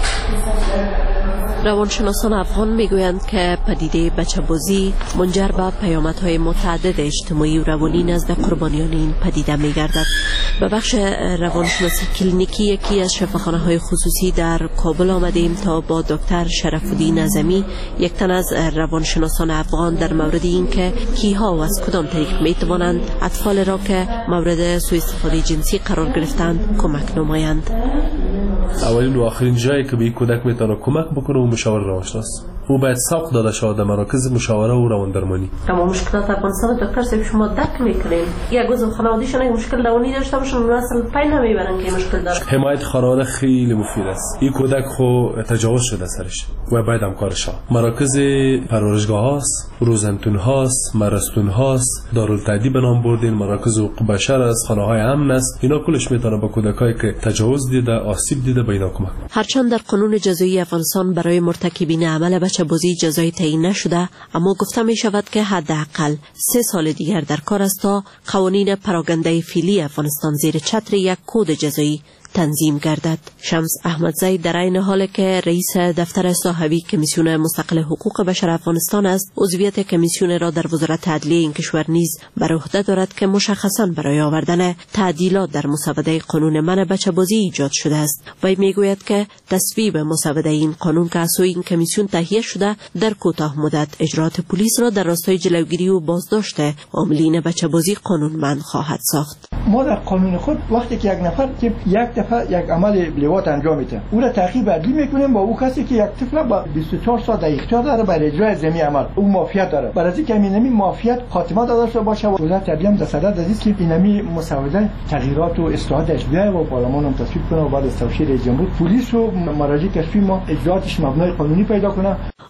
روانشناسان افغان میگویند که پدیده بچه‌بازی منجر به پیامدهای متعدد اجتماعی و روانی نزد قربانیان این پدیده میگردد. به بخش روانشناسی کلینیکی یکی از شفاخانه‌های خصوصی در کابل آمدیم تا با دکتر شرف‌الدین اعظمی یک تن از روانشناسان افغان در مورد اینکه کیها و از کدام طریق میتوانند اطفال را که مورد سوء استفاده جنسی قرار گرفتند کمک نمایند. اولین و آخرین جایی که به کودک میتونه کمک بکنه و مشاور روانشناس او باید سوق داده شود در مراکز مشاوره و رواندرمانی. اما مشکلات افغانستان دکتر صاحب شما درک میکنید یک عضو خانواده‌شون اگه مشکل روانی داشته باشن اون اصلا پای نمیبرن که مشکل داره. حمایت خانواده خیلی مفید است. این کودک خو تجاوز شده سرش و باید هم کارش شود. مراکز پرورشگاه هاست، روزنتون هاست، مرستون هاست، دارالتعدیب به نام بردین، مراکز حقوق بشر است، خانه‌های امن است. اینا کلش میتونه به کودکایی که تجاوز دیده، آسیب دیده به اینا کمک. هرچند در قانون جزایی افغانستان برای مرتکبین عمل بچه‌بازی جزای تعیین نشده، اما گفته می شود که حداقل سه سال دیگر در کار است تا قوانین پراگنده فعلی افغانستان زیر چتر یک کد جزایی تنظیم گردد. شمس احمدزی در این حال که رئیس دفتر صاحبی کمیسیون مستقل حقوق بشر افغانستان است، عضویت کمیسیون را در وزارت عدلیه این کشور نیز بر عهده دارد که مشخصاً برای آوردن تعدیلات در مسوده قانون منع بچه‌بازی ایجاد شده است. وی میگوید که تصویب مسوده این قانون که از سوی این کمیسیون تهیه شده در کوتاه مدت اجرات پلیس را در راستای جلوگیری و بازداشت عاملین بچه‌بازی قانونمند خواهد ساخت. ما در قانون خود وقتی که یک نفر که یک دفعه یک عمل لواط انجام میده او را تعقیب عدلی میکنیم با او کسی که یک طفل با بیست و چهار سال در اختیار داره برای اجرای ضمن عمل او مافیت داره. برای اینکه اینمی مافیت خاتمه داده شده باشه و وزارت عدلیه هم در صدد است که اینمی مسوده تغییرات و اصلاحاتش بیاید و پارلمان هم تصویب کنه و بعد از توشیر رئیس جمهور پلیس و مراجع کشفی ما اجراتش مبنای قانونی پیدا کنه.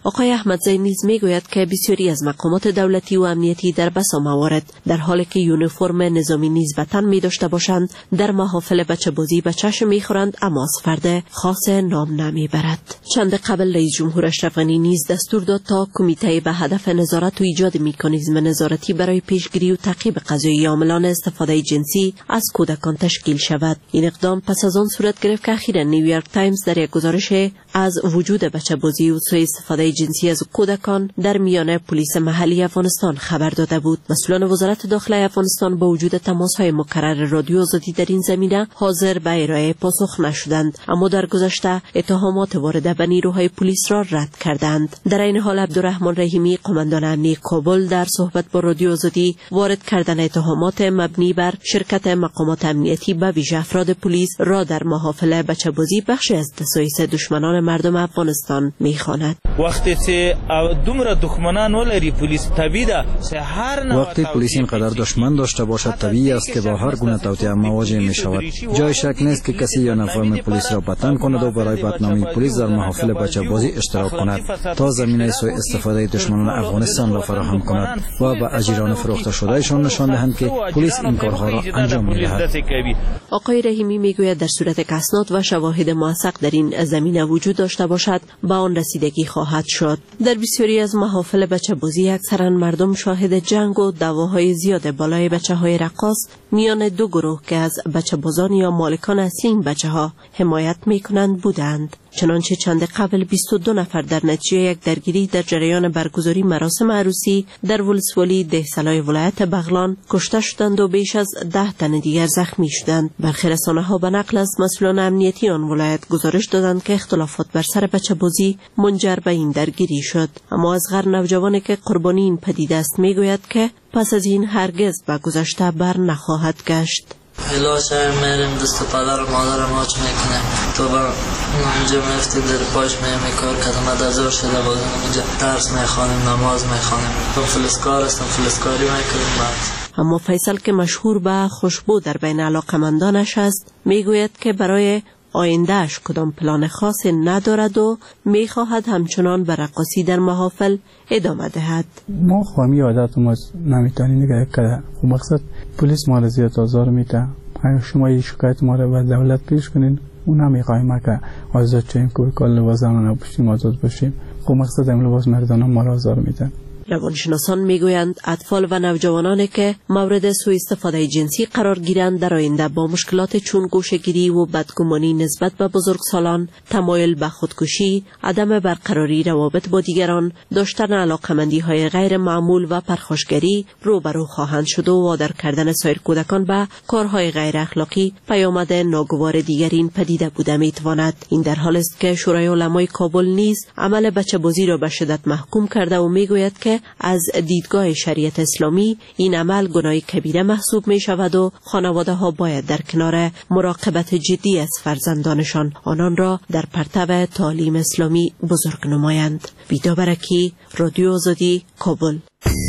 آقای احمدزی نیز میگوید که بسیاری از مقامات دولتی و امنیتی در بسا موارد در حالی که یونیفرم نظامی نیز به تن می داشته باشند در محافل بچه بازی به چشم میخورند، اما از فرد خاص نام نمی برد. چند قبل رئیس جمهور اشرف غنی نیز دستور داد تا کمیته به هدف نظارت و ایجاد مکانیزم نظارتی برای پیشگیری و تعقیب قضایی عاملان استفاده جنسی از کودکان تشکیل شود. این اقدام پس از آن صورت گرفت که اخیراً نیویورک تایمز در یک گزارش از وجود بچه بازی و سوء استفاده جنسی از کودکان در میان پلیس محلی افغانستان خبر داده بود. مسئولان وزارت داخله افغانستان با وجود تماس‌های مکرر رادیو آزادی در این زمینه حاضر به ارائه پاسخ نشدند، اما در گذشته اتهامات وارد به نیروهای پلیس را رد کردند. در این حال عبدالرحمن رحیمی قماندان امنی کابل در صحبت با رادیو آزادی وارد کردن اتهامات مبنی بر شرکت مقامات امنیتی به ویژه افراد پلیس را در محافل بچه بازی بخشی از دسایس دشمنان مردم افغانستان می‌خواند. وقتی که دومره دشمنان ولری پلیس طبیعه هر وقتی پلیس اینقدر دشمن داشته باشد طبیعی است که با هر گونه توطئه مواجه می شود. جای شک نیست که کسی یا نفرم پلیس را بتن کند و برای بدنامی پلیس در محافل بچه بازی اشتراک کند تا زمینه سوء استفاده دشمنان افغانستان را فراهم کند و به اجیران فروخته شدهشان نشان دهند که پلیس این کارها را انجام می دهد. آقای رحیمی میگوید در صورت که اسناد و شواهد موثق در این زمینه وجود داشته باشد به آن رسیدگی خواهد شد. در بسیاری از محافل بچه بازی اکثرا مردم شاهد جنگ و دعواهای زیاد بالای بچه های رقاص میان دو گروه که از بچه بازان یا مالکان اصلی این بچه ها حمایت می کنند بودند. چنانچه چند قبل بیست و دو نفر در نتیجه یک درگیری در جریان برگزاری مراسم عروسی در ولسوالی دهسلای ولایت بغلان کشته شدند و بیش از ده تن دیگر زخمی شدند. برخی رسانه‌ها به نقل از مسئولان امنیتی آن ولایت گزارش دادند که اختلافات بر سر بچه بازی منجر به این درگیری شد، اما از غر نوجوانی که قربانی این پدیده است میگوید که پس از این هرگز به گذشته بر نخواهد گشت. هلا شهر میریم دست پدر و مادر ماچ میکنه تو با اونجا میفتیم در پاش میمی کار کردم ادازور شده بازم اینجا درس میخوانیم نماز میخوانیم تو فلسکار هستم فلسکاری میکنیم بعد. اما فیصل که مشهور به خوشبو در بین علاقمندانش است میگوید که برای آیندهش کدام پلان خاصی ندارد و میخواهد همچنان به رقاصی در محافل ادامه دهد. ما خواهمی عادت ما نمیتونی نگه کرده و مقصد پلیس ما را زیاد آزار میده. شما یه شکایت ما را به دولت پیش کنین و نمیخواهیم که آزاد شویم که کل لباسانو نپوشیم آزاد باشیم. خب مقصد این لباس مردانه ما را آزار میدن. روانشناسان میگویند اطفال و نوجوانانی که مورد سوء استفاده جنسی قرار گیرند در آینده با مشکلات چون گوشه‌گیری و بدگمانی نسبت به بزرگسالان، تمایل به خودکشی، عدم برقراری روابط با دیگران، داشتن علاقمندی‌های غیر معمول و پرخاشگری روبرو خواهند شد و وادار کردن سایر کودکان به کارهای غیر اخلاقی پیامد ناگوار دیگر این پدیده بوده میتواند. این در حال است که شورای علمای کابل نیز عمل بچه بازی را به شدت محکوم کرده و میگوید که از دیدگاه شریعت اسلامی این عمل گناه کبیره محسوب می شود و خانواده ها باید در کنار مراقبت جدی از فرزندانشان آنان را در پرتو تعلیم اسلامی بزرگ نمایند. ویدا برکی، رادیو آزادی، کابل.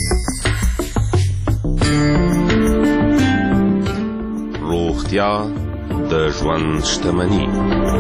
روغتیا د ژوند شتمني.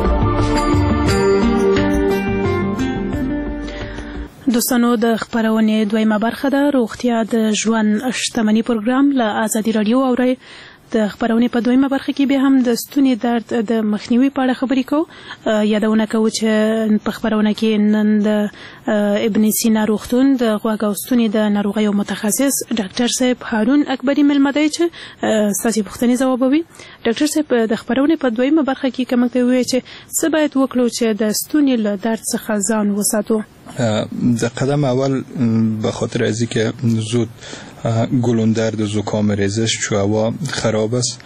دوستانو د خبرونې دویمه برخه ده روغتیا د ژوند شتمني پروګرام له آزادي رادیو اورئ. د خبرونې په دویمه برخه کې به هم د ستوني درد د مخنیوي په اړه خبرې کوو. یادونه کوو چې په خبرونه کې نن د ابن سینا روغتون د غوږ او ستوني د ناروغیو متخصص ډاکټر صاحب هارون اکبري مېلمه دی چې ستاسې پوښتنې ځوابوي. ډاکټر صاحب د خبرونې په دویمه برخه کې کومه کوي چې څه باید وکړو چې د ستوني له درد څخه ځان وساتو؟ در قدم اول به خاطر ازی که زود گلوندرد و زکام ریزش چو هوا خراب است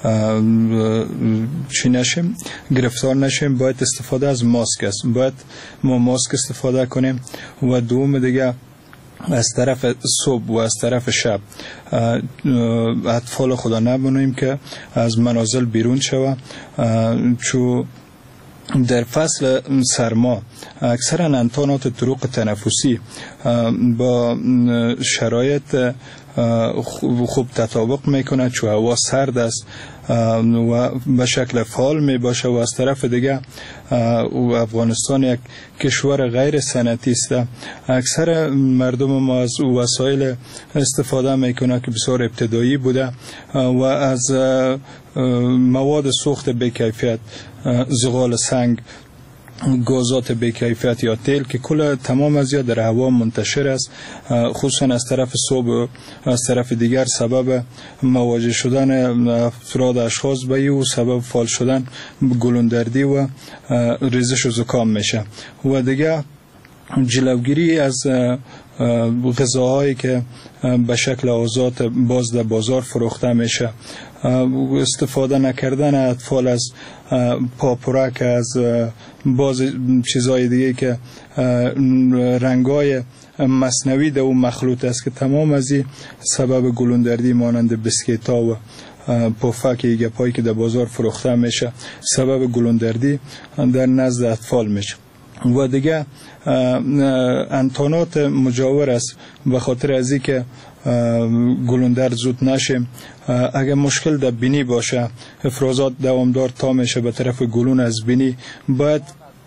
چی نشیم گرفتار نشیم باید استفاده از ماسک است. باید ما ماسک استفاده کنیم و دوم دیگه از طرف صبح و از طرف شب اطفال خدا نبینیم که از منازل بیرون شوه، چون در فصل سرما اکثرا انتانات طرق تنفسی با شرایط خوب تطابق میکنه، چون هوا سرد است و به شکل فعال می باشه و از طرف دیگه افغانستان یک کشور غیر صنعتی است. اکثر مردم ما از وسایل استفاده میکنه که بسیار ابتدایی بوده و از مواد سوخت بی‌کیفیت، زغال سنگ، گازات بی‌کیفیت یا تیل که کل تمام از در هوا منتشر است، خصوصا از طرف صبح، از طرف دیگر سبب مواجه شدن افراد اشخاص به او سبب فعال شدن گلوندردی و ریزش و زکام میشه و دیگه جلوگیری از غذاهایی که به شکل آزاد باز در بازار فروخته میشه، استفاده نکردن اطفال از پاپورک، از باز چیزهای دیگه که رنگای مصنوعی در اون مخلوط است که تمام از این سبب گلوندردی مانند بسکیت ها و پفک ایگه پایی که در بازار فروخته میشه سبب گلوندردی در نزد اطفال میشه و دیگه انتانات مجاور است به خاطر از این که گلوندر زود نشه. اگر مشکل در بینی باشه، افرازات دوامدار تا میشه به طرف گلون از بینی، باید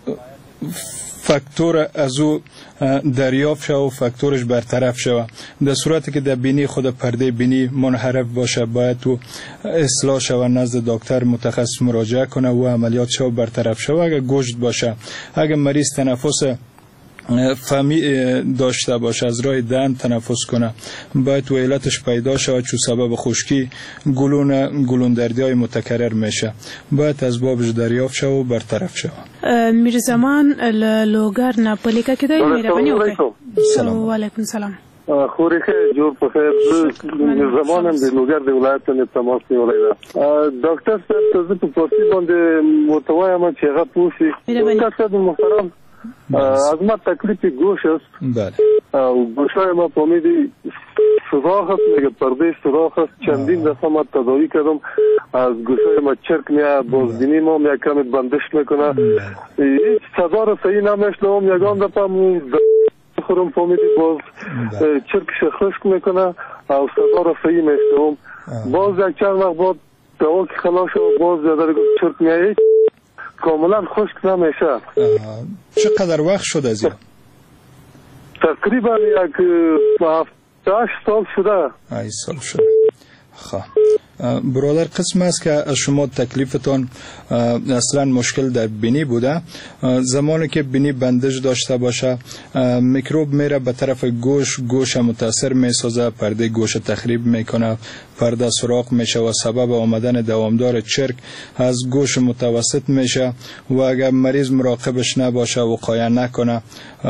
فاکتور از او دریافت شود و فاکتورش برطرف شود. در صورتی که در بینی خود پرده بینی منحرف باشه باید تو اصلاح شود، نزد دکتر متخصص مراجعه کنه و عملیات شود برطرف شود. اگر گوشت باشه، اگر مریض تنفس فمی داشته باشه، از راه دهن تنفس کنه، باید و علتش پیدا شود، چون سبب خشکی گلون گلوندردی های متکرر میشه، باید از بابش دریافت شود و برطرف شود. میرزمان لوگر ناپولی که کدای میربانی اوکی. سلام و علیکم سلام. خوری که جور بخیر. زمانم به لوگر دی ولایت نه تماس نیولای. دکتر صاحب تاسو په پوسی باندې متوای ما چې هغه پوسی. دکتر صاحب محترم از ما تکلیف گوش است. بله. و گوشای ما پامیدی سوراخ است، میگه پرده سوراخ است. چندین دفعه ما تداوی کردم، از گوشای ما چرک میاد، بازبینی ما یک کمی بندش میکنه، هیچ صدا رو صحیح نمیشنوم. یگان دفعه خورم پامیدی باز چرکش خشک میکنه و صدا رو صحیح میشنوم. باز یک چند وقت بعد دوا که خلاص شد باز زیاده چرک میاد، کاملا خشک نمیشه. چقدر وقت شد از این؟ تقریبا یک هفت سال شده. ای سال شده. خب برادر، قسم است که از شما تکلیفتان اصلا مشکل در بینی بوده. زمانی که بینی بندش داشته باشه، میکروب میره به طرف گوش، گوش متاثر میسازه، پرده گوش تخریب میکنه، پرده سوراخ میشه و سبب آمدن دوامدار چرک از گوش متوسط میشه و اگر مریض مراقبش نباشه، وقایه نکنه،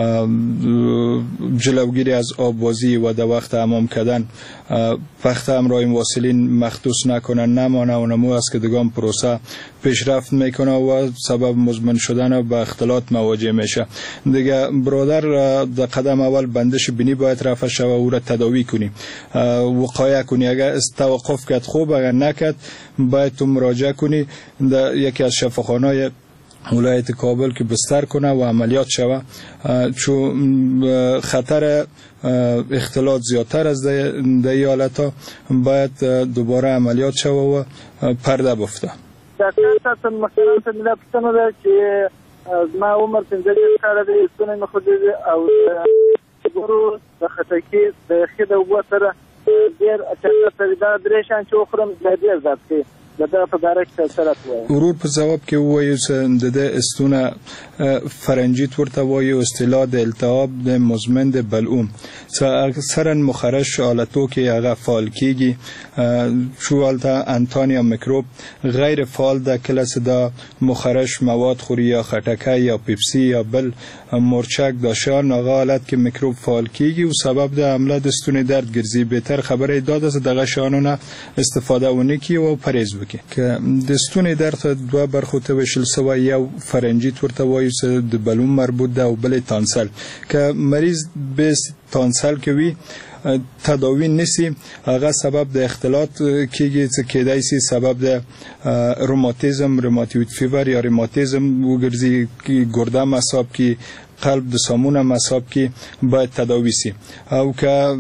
جلوگیری از آببازی و در وقت حمام کردن وقت همراه واسلین مخصوص نکنه، نمانه و نمو است که دگام پروسه پیشرفت میکنه و سبب مزمن شدن و به اختلاط مواجه میشه. دیگه برادر، در قدم اول بندش بینی باید رفع شود و او را تداوی کنی، وقایه کنی. اگر توقف کرد خوب، اگر نکرد باید تو مراجعه کنی در یکی از شفاخانه‌های ولایت کابل که بستر کنه و عملیات شود، چون خطر اختلاط زیادتر از در این حالت ها باید دوباره عملیات شود و پرده بفته. دکتر صاحب محترم ته ملا پوښتنه ده چې ما عمر پنځه دېرش کاله دی، ستونی مې خوځېږي او ګورو د خټکي د یخې د اوبو سره ډېر اچکه سوي، دا درې شیان چې وخورم دا ډېر درد کوي. ورور په جواب کې ووایي چې د استونه فرنجیت ورته وایي او اصطلاح د التهاب د مزمن د بلعوم چې اکثرا مخرج حالتو کې هغه فعال کیږي، چون البته انتانیا میکروب غیر فعال د کلاس دا مخرج مواد خوری یا خټکه یا پیپسی یا بل مرچک داشان هغه حالت کې میکروب فعال کیږي او سبب د حمله د استونه درد ګرځي. بهتر خبره داده است دغه شانونه استفاده ونه کی او پرهیز که د ستوني درد دوه برخو ته ویشل سوی، یو فرنجیت ورته وایي چې د بلوم مربوط ده او بل تانسل. که مریض به تانسل کوي تداوی نسی هغه سبب د اختلاط کیږي چې کېدای شي سبب د روماتیزم روماتوید فیور یا روماتیزم وګرځي ګرده مصاب کی قلب د سامونه مصاب کی باید تداوی سی او که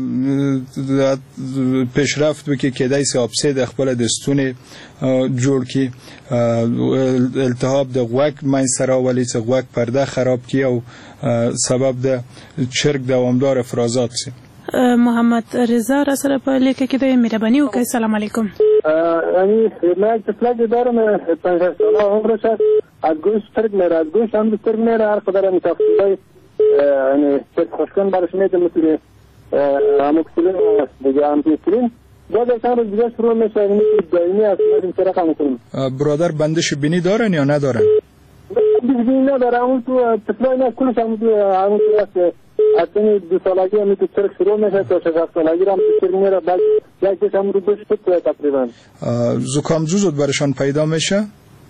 پیشرفت وکي کېدای شي اپسه د خپل د ستوني جوړ کی التهاب د غوږ مین سره ولی چې غوږ پرده خراب کی او سبب د چرګ دوامدار افرازات سی. محمد رضا را سره په لیکه کې د مهرباني وکړئ. السلام علیکم. یعنی ما تفلاج دارم پنجاه ساله عمر شد از گوش ترک میره از گوش هم ترک میره هر قدر متفصیلی یعنی ترک خوشکن برش میده مثل اموکسیلین دیگه امپیسیلین بعد از چند روز دیگه شروع میشه یعنی دائمی از این طرق میکنیم. برادر بندش بینی دارن یا ندارن؟ بندش بینی نداره همون تو تفلاج نه کلش همون تو همون تو اصلا دو سالگی همی تو ترک شروع میشه تا شش سالگی هم تو ترک میره بعد یکیش هم رو بش پت تقریبا. زکام زود برشان پیدا میشه؟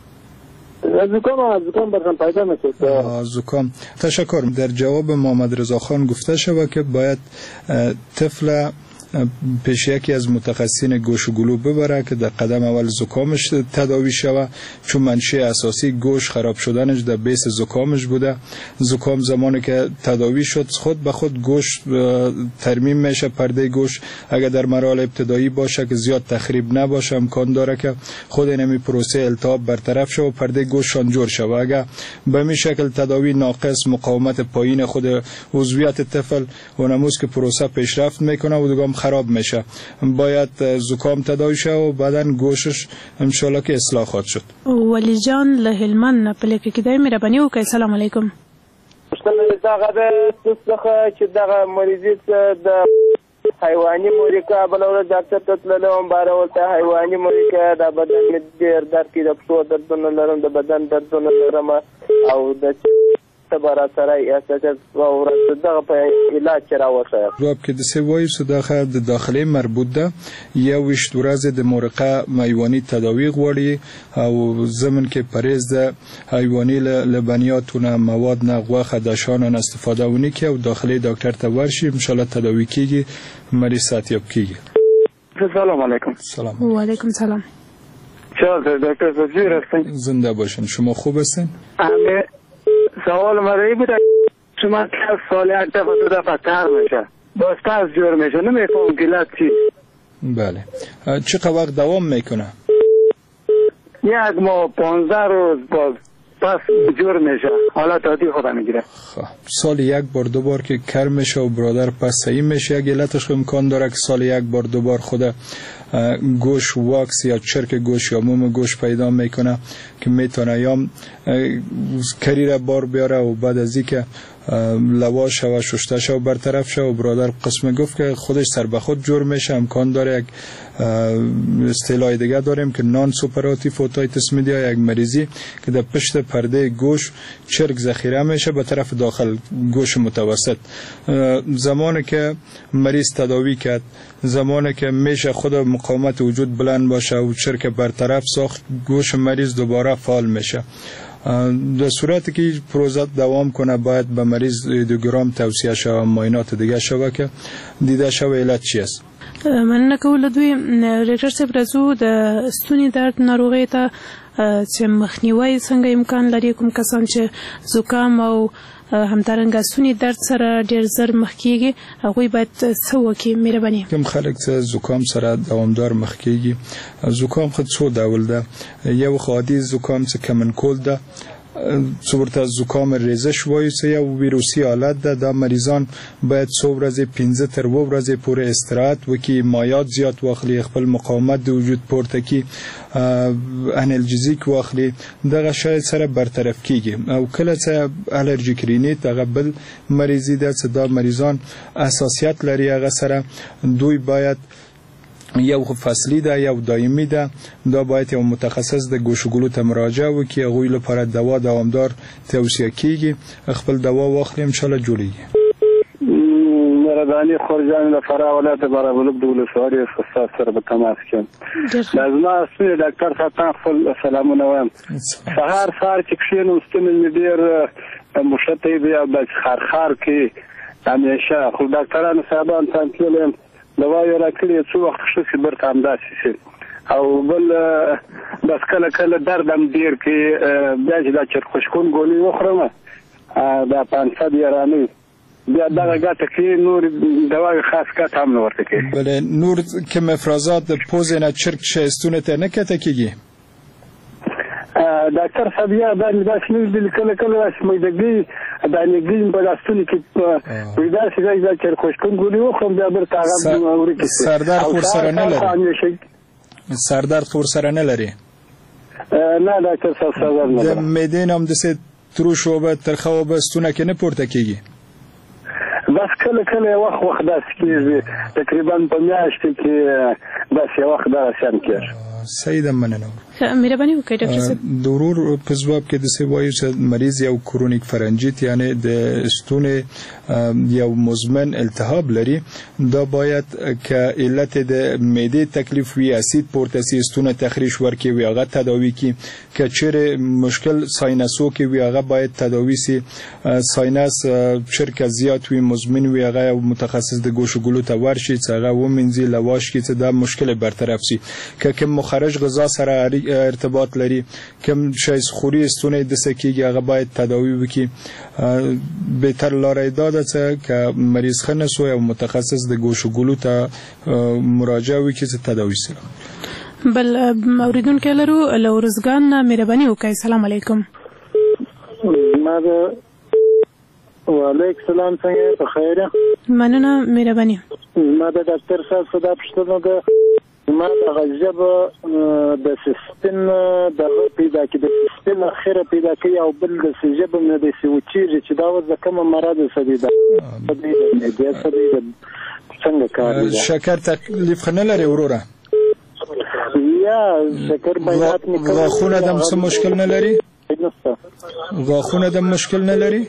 زکام زکام برشان پیدا میشه. زکام. تشکر. در جواب محمد رضا خان گفته شود که باید طفل پیش یکی از متخصصین گوش و گلو ببره که در قدم اول زکامش تداوی شوه، چون منشأ اساسی گوش خراب شدنش در بیس زکامش بوده. زکام زمانی که تداوی شد خود به خود گوش ترمیم میشه، پرده گوش اگر در مراحل ابتدایی باشه که زیاد تخریب نباشه امکان داره که خود اینمی پروسه التهاب برطرف شه و پرده گوش شانجور شه. اگر به این شکل تداوی ناقص مقاومت پایین خود عضویت طفل و نموز که پروسه پیشرفت میکنه و دیگه خراب میشه، باید زکام تداوی شه و بعدن گوشش انشالله که اصلاح خواهد شد. ولی جان له هلمند په لیکه کې د مهرباني وکړئ. السلام علیکم. مشکل دغه د څخه چې دغه مریضي د حیواني موریکا بلور ډاکټر ته تللم بار ولته حیواني موریکا د بدن مې ډېر درد کې د پښو دردونه لرم، د بدن دردونه لرم او د برا سره اساس او دغه په علاج راوښه. جواب کې د سی وایو صداخه د داخلي مربوط ده یا وشت ورځ د مورقه حیواني تداوی غوړي او زمن کې پرهیز د حیواني لبنیاتونه مواد نه غوخه د شان استفاده ونی کې او داخلي ډاکټر ته ورشي ان شاء الله تداوی کیږي، مریض صحتیاب کیږي. سلام علیکم. سلام. و علیکم سلام. چه دکتر سجی هستین؟ زنده باشین. شما خوب هستین؟ بله. سوال مرایی بود شما که سال یک دفعه دو دفعه تر میشه باز پس جور میشه نمیفهم گلت چی. بله. چقدر وقت دوام میکنه؟ یک ماه پانزده روز باز پس جور میشه، حالت عادی خدا میگیره. خب سال یک بار دو بار که کر میشه و برادر پس صحیح میشه، یک علتش امکان داره که سال یک بار دو بار خود گوش واکس یا چرک گوش یا موم گوش پیدا میکنه که میتونه یا کری را بار بیاره و بعد از اینکه لواش و ششتش و برطرف شه و برادر قسم گفت که خودش سر به خود جور میشه. امکان داره یک اصطلاح دیگه داریم که نان سوپراتیو اوتایتس میدیا، یک مریضی که در پشت پرده گوش چرک ذخیره میشه به طرف داخل گوش متوسط. زمانی که مریض تداوی کرد، زمانی که میشه خود مقاومت وجود بلند باشه و چرک برطرف ساخت، گوش مریض دوباره فعال میشه. در صورتی که پروژه دوام کنه باید به مریض ایدوگرام توصیه شود، معاینات دیگه شود که دیده شود علت چی است. مننه کوله دوی ریټر صاحب راځو د ستوني درد ناروغۍ ته چې مخنیوي څنګه امکان لري، کوم کسان چې زکام او همدارنګه ستوني درد سره ډېر زر مخ کیږي هغوی باید څه وکړي؟ مهرباني. کوم خلک چې زکام سره دوامدار مخ کیږي، زکام خود څو ډول ده. یو عادي زکام چې کمنکول ده، څورته زکام ریزش وایي چې یو ویروسي حالت ده. دا مریضان باید څو ورځې پنځه تر اووه ورځې پورې استراحت وکړي، مایعات زیات واخلي، خپل مقاومت د وجود پورته کړي، انالجزیک واخلي، دغه شاید سره برطرف کیږي. او کله چې الرژیک رینیت هغه بل مریضي ده چې دا مریضان اساسیت لري، هغه سره دوی باید یو فصلی ده یو دایمی ده، دا باید یو متخصص د گوشگلو ته مراجعه وکړي، هغوی لپاره دوا دوامدار توصیه کیږي، خپل دوا واخلي ان شاء الله جوړیږي. مردانی خورجان لپاره ولایت برابرلوب د ولسوالۍ استاد سره په تماس کې لازم اسنه ډاکټر صاحب خپل سلامونه وایم. سهار سهار چې کښینو ستنې مې ډېر مشته دی او د خارخار کې همیشه خو ډاکټرانو صاحبان ته تللم دوا یې راکړې څو وخت ښه شي برته همداسې شي او بل بس کله کله درد هم ډېر کې بیا چې دا چرخوشکون ګولۍ وخورم دا پانسد یارانوي بیا دغه ګټه کې نور دوا خاص ګټه هم نه ورته کوي. بله نور کوم افرازات د پوزې نه چرک شي ستونې ته نه کته کېږي؟ ډاکټر صاحب یا باندې داسې نه دي کله کله داسې میدګي دا نګین په لاستونو کې پیدا شي دا چرخوشکون ګولۍ وخورم بیا برته هغه ورکې سردرد خو سره نه لري؟ سردرد خو سره نه لري؟ نه ډاکټر صاحب سردرد نه لري. د معدې نه همداسې تروش اوبه ترخه اوبه ستونه کې نه پورته کېږي؟ بس کله کله وخت وخت داسې کېږي تقریبا په میاشتې کې داسې وخت دغسې هم کېږي. صحیح ده، مننه. مهرباني وکړئ ډاکټر صاحب. د ورور په ځواب کې داسې وایو چې مریض یو کرونیک فرنجیت یعنی د ستونې یو مزمن التهاب لري، دا باید که علت د معدې تکلیف وي اسید پورته سي ستونه تخریش ورکړي وي هغه تداوی کړي، که چیرې مشکل ساینسو کې وي هغه باید تداوی سي، ساینس چیرې زیات وي مزمن وي هغه متخصص د ګوشو ګلو ته ورشي چې هغه ومنځي لواش کړي چې دا مشکل برطرف سي. که کوم مخرج غذا سره ارتباط لري، کوم شی خوري ستونه د سکیږي هغه باید تداوی وکړي. بهتر لاره دا ده چې مریض خنسو او متخصص د ګوشو ګلو ته مراجعه وکړي چې تداوی سره. بل اوریدونکو لرو له ورزګان نه مهرباني وکړئ. السلام علیکم. ما ده وعلیکم السلام، څنګه په خیره؟ مننه مهرباني. ما ده ډاکټر صاحب صدا پښتنه ده ما د غجب د سیستم د پیدا کې د سیستم اخره پیدا کوي او بل د سجب نه د سوچیږي چې دا وځه کوم مراد سدي ده د سدي د څنګه کار دی. شکر تکلیف نه لري وروره؟ یا شکر بیات نکړه. غاښونه د څه مشکل نه لري؟ غاښونه د مشکل نه لري؟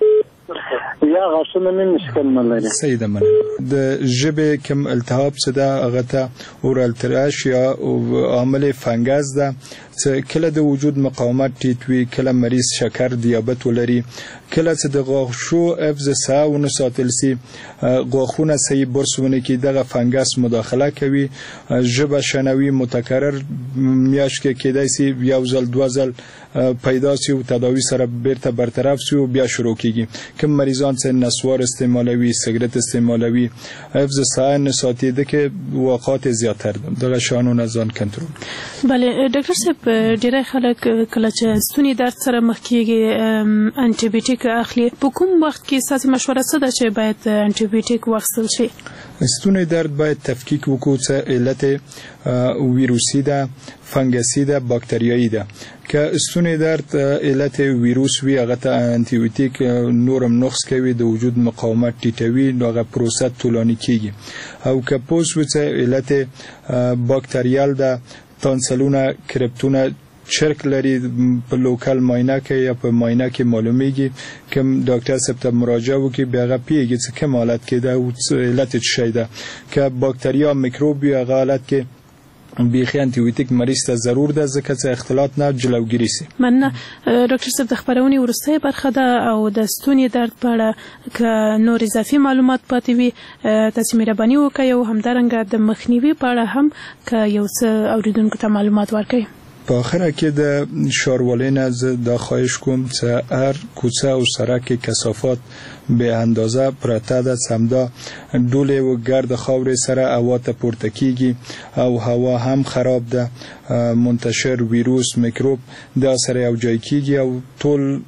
یا غاښونه مې مشکل نه لري. صحیح ده. من د ژبې کوم التهاب څه ده هغه ته اورال تراش یا عامل فنګس ده چې کله د وجود مقاومت ټیټ وي، کله مریض شکر دیابت ولري، کله چې د غاښو حفظ صحه ونه ساتل سي، غاښونه صحیح برس ونه کړي دغه فنګس مداخله کوي، ژبه شنوي متکرر میاشت کې کېدای سي یو ځل دوه ځل پیدا سي او تداوی سره بیرته برطرف سي او بیا شروع کیږي. کوم مریضان چې نسوار استعمالوي، سیګریټ استعمالوي، حفظ صحه نه ساتي د کې واقعات زیاتر دغه شانونه ځان کنټرول. بله ډاکټر صاحب ډیری خلک کله چې ستوني درد سره مخ کیږي انټي بیوټیک اخلي، په کوم وخت کې ستاسو مشوره څه ده چې باید انټي بیوټیک واخیستل شي؟ ستوني درد باید تفکیک وکړو چې علت ویروسی ده، فنګسي ده، باکتریایی ده. که ستوني درد علت ویروس وي هغه ته انټي بیوټیک نورم نقص کوي، د وجود مقاومت ټیټوي، نو هغه پروسه طولانی کیږي. او که پوس و چې علت باکتریال ده، تانسلونه کرپتونه چرک لري، په لوکل ماینه کې یا په ماینه کې معلومیږي، کوم ډاکټر صاحب ته مراجعه وکړي بیا هغه پیږي چې کوم حالت کې ده او علت څه شی ده. که باکتریا میکروب وي هغه حالت کې بیخي انټي بیوټیک مریض ته ضرور ده ځکه چې اختلاط نه جلوګیری سي. مننه ډاکټر صاحب. د خبرونې وروستۍ برخه ده او د ستوني درد په اړه که نور اضافي معلومات پاتې وي تاسو مهرباني وکړئ او همدارنګه د مخنیوي په اړه هم که یو څه اوریدونکو ته معلومات ورکړئ. په آخره کې د ښاروالۍ نه زه دا خواهش کوم چې هر کوڅه او سړک کې کثافات به اندازه پراته ده، همدا ډولې و ګرد خاورې سره هوا ته پورته کیږي او هوا هم خراب ده، منتشر ویروس میکروب دا سره یو ځای کیږي او ټول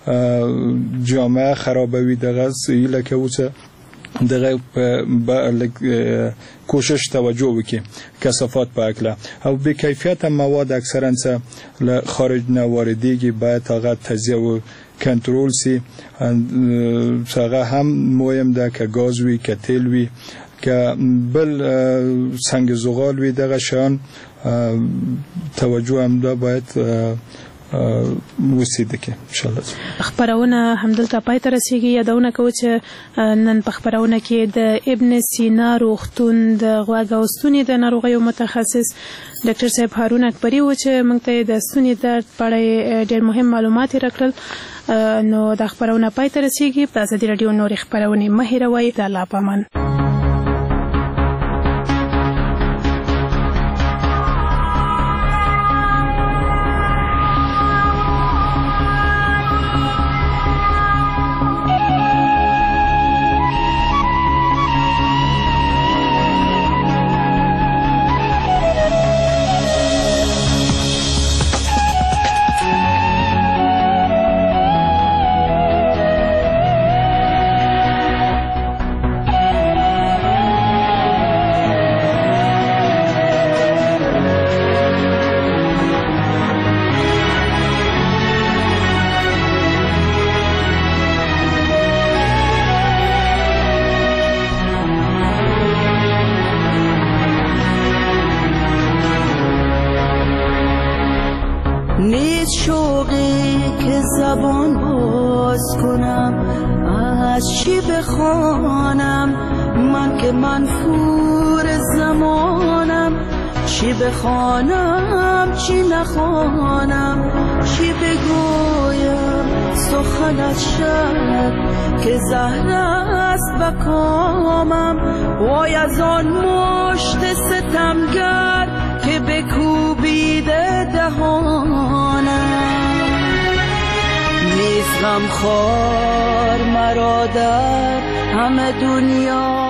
جامعه خرابوي. دغه ایله کې اوسه دغه په کوشش توجه وکړي کثافات په اکله او به کیفیت مواد اکثرا څه له خارج نه واردېږي باید هغه تجزیه و کنټرول سي. هغه هم مهم ده که گاز وي که تیل وي که بل سنگ زغال وي، دغه شان توجه هم ده باید وسیده کې ان شاء الله. خبرونه همدلته پای ته رسیږي. یادونه کوو چې نن په خبرونه کې د ابن سینا روغتون د غوږ او ستوني د ناروغیو متخصص ډاکټر صاحب هارون اکبري و چې موږ ته د ستوني درد په اړه ډېر مهم معلومات راکړل. نو د خبرونه پای ته رسیږي. په ازادي راډیو نورې خبرونه مه هېروئ. د الله په امان. چی بخوانم من که منفور زمانم، چی بخوانم چی نخوانم، چی بگویم سخنت شد که زهر است بکامم. وای از آن مشت ستمگر که بکوبیده دهانم. نیست غمخوار مرا در همه دنیا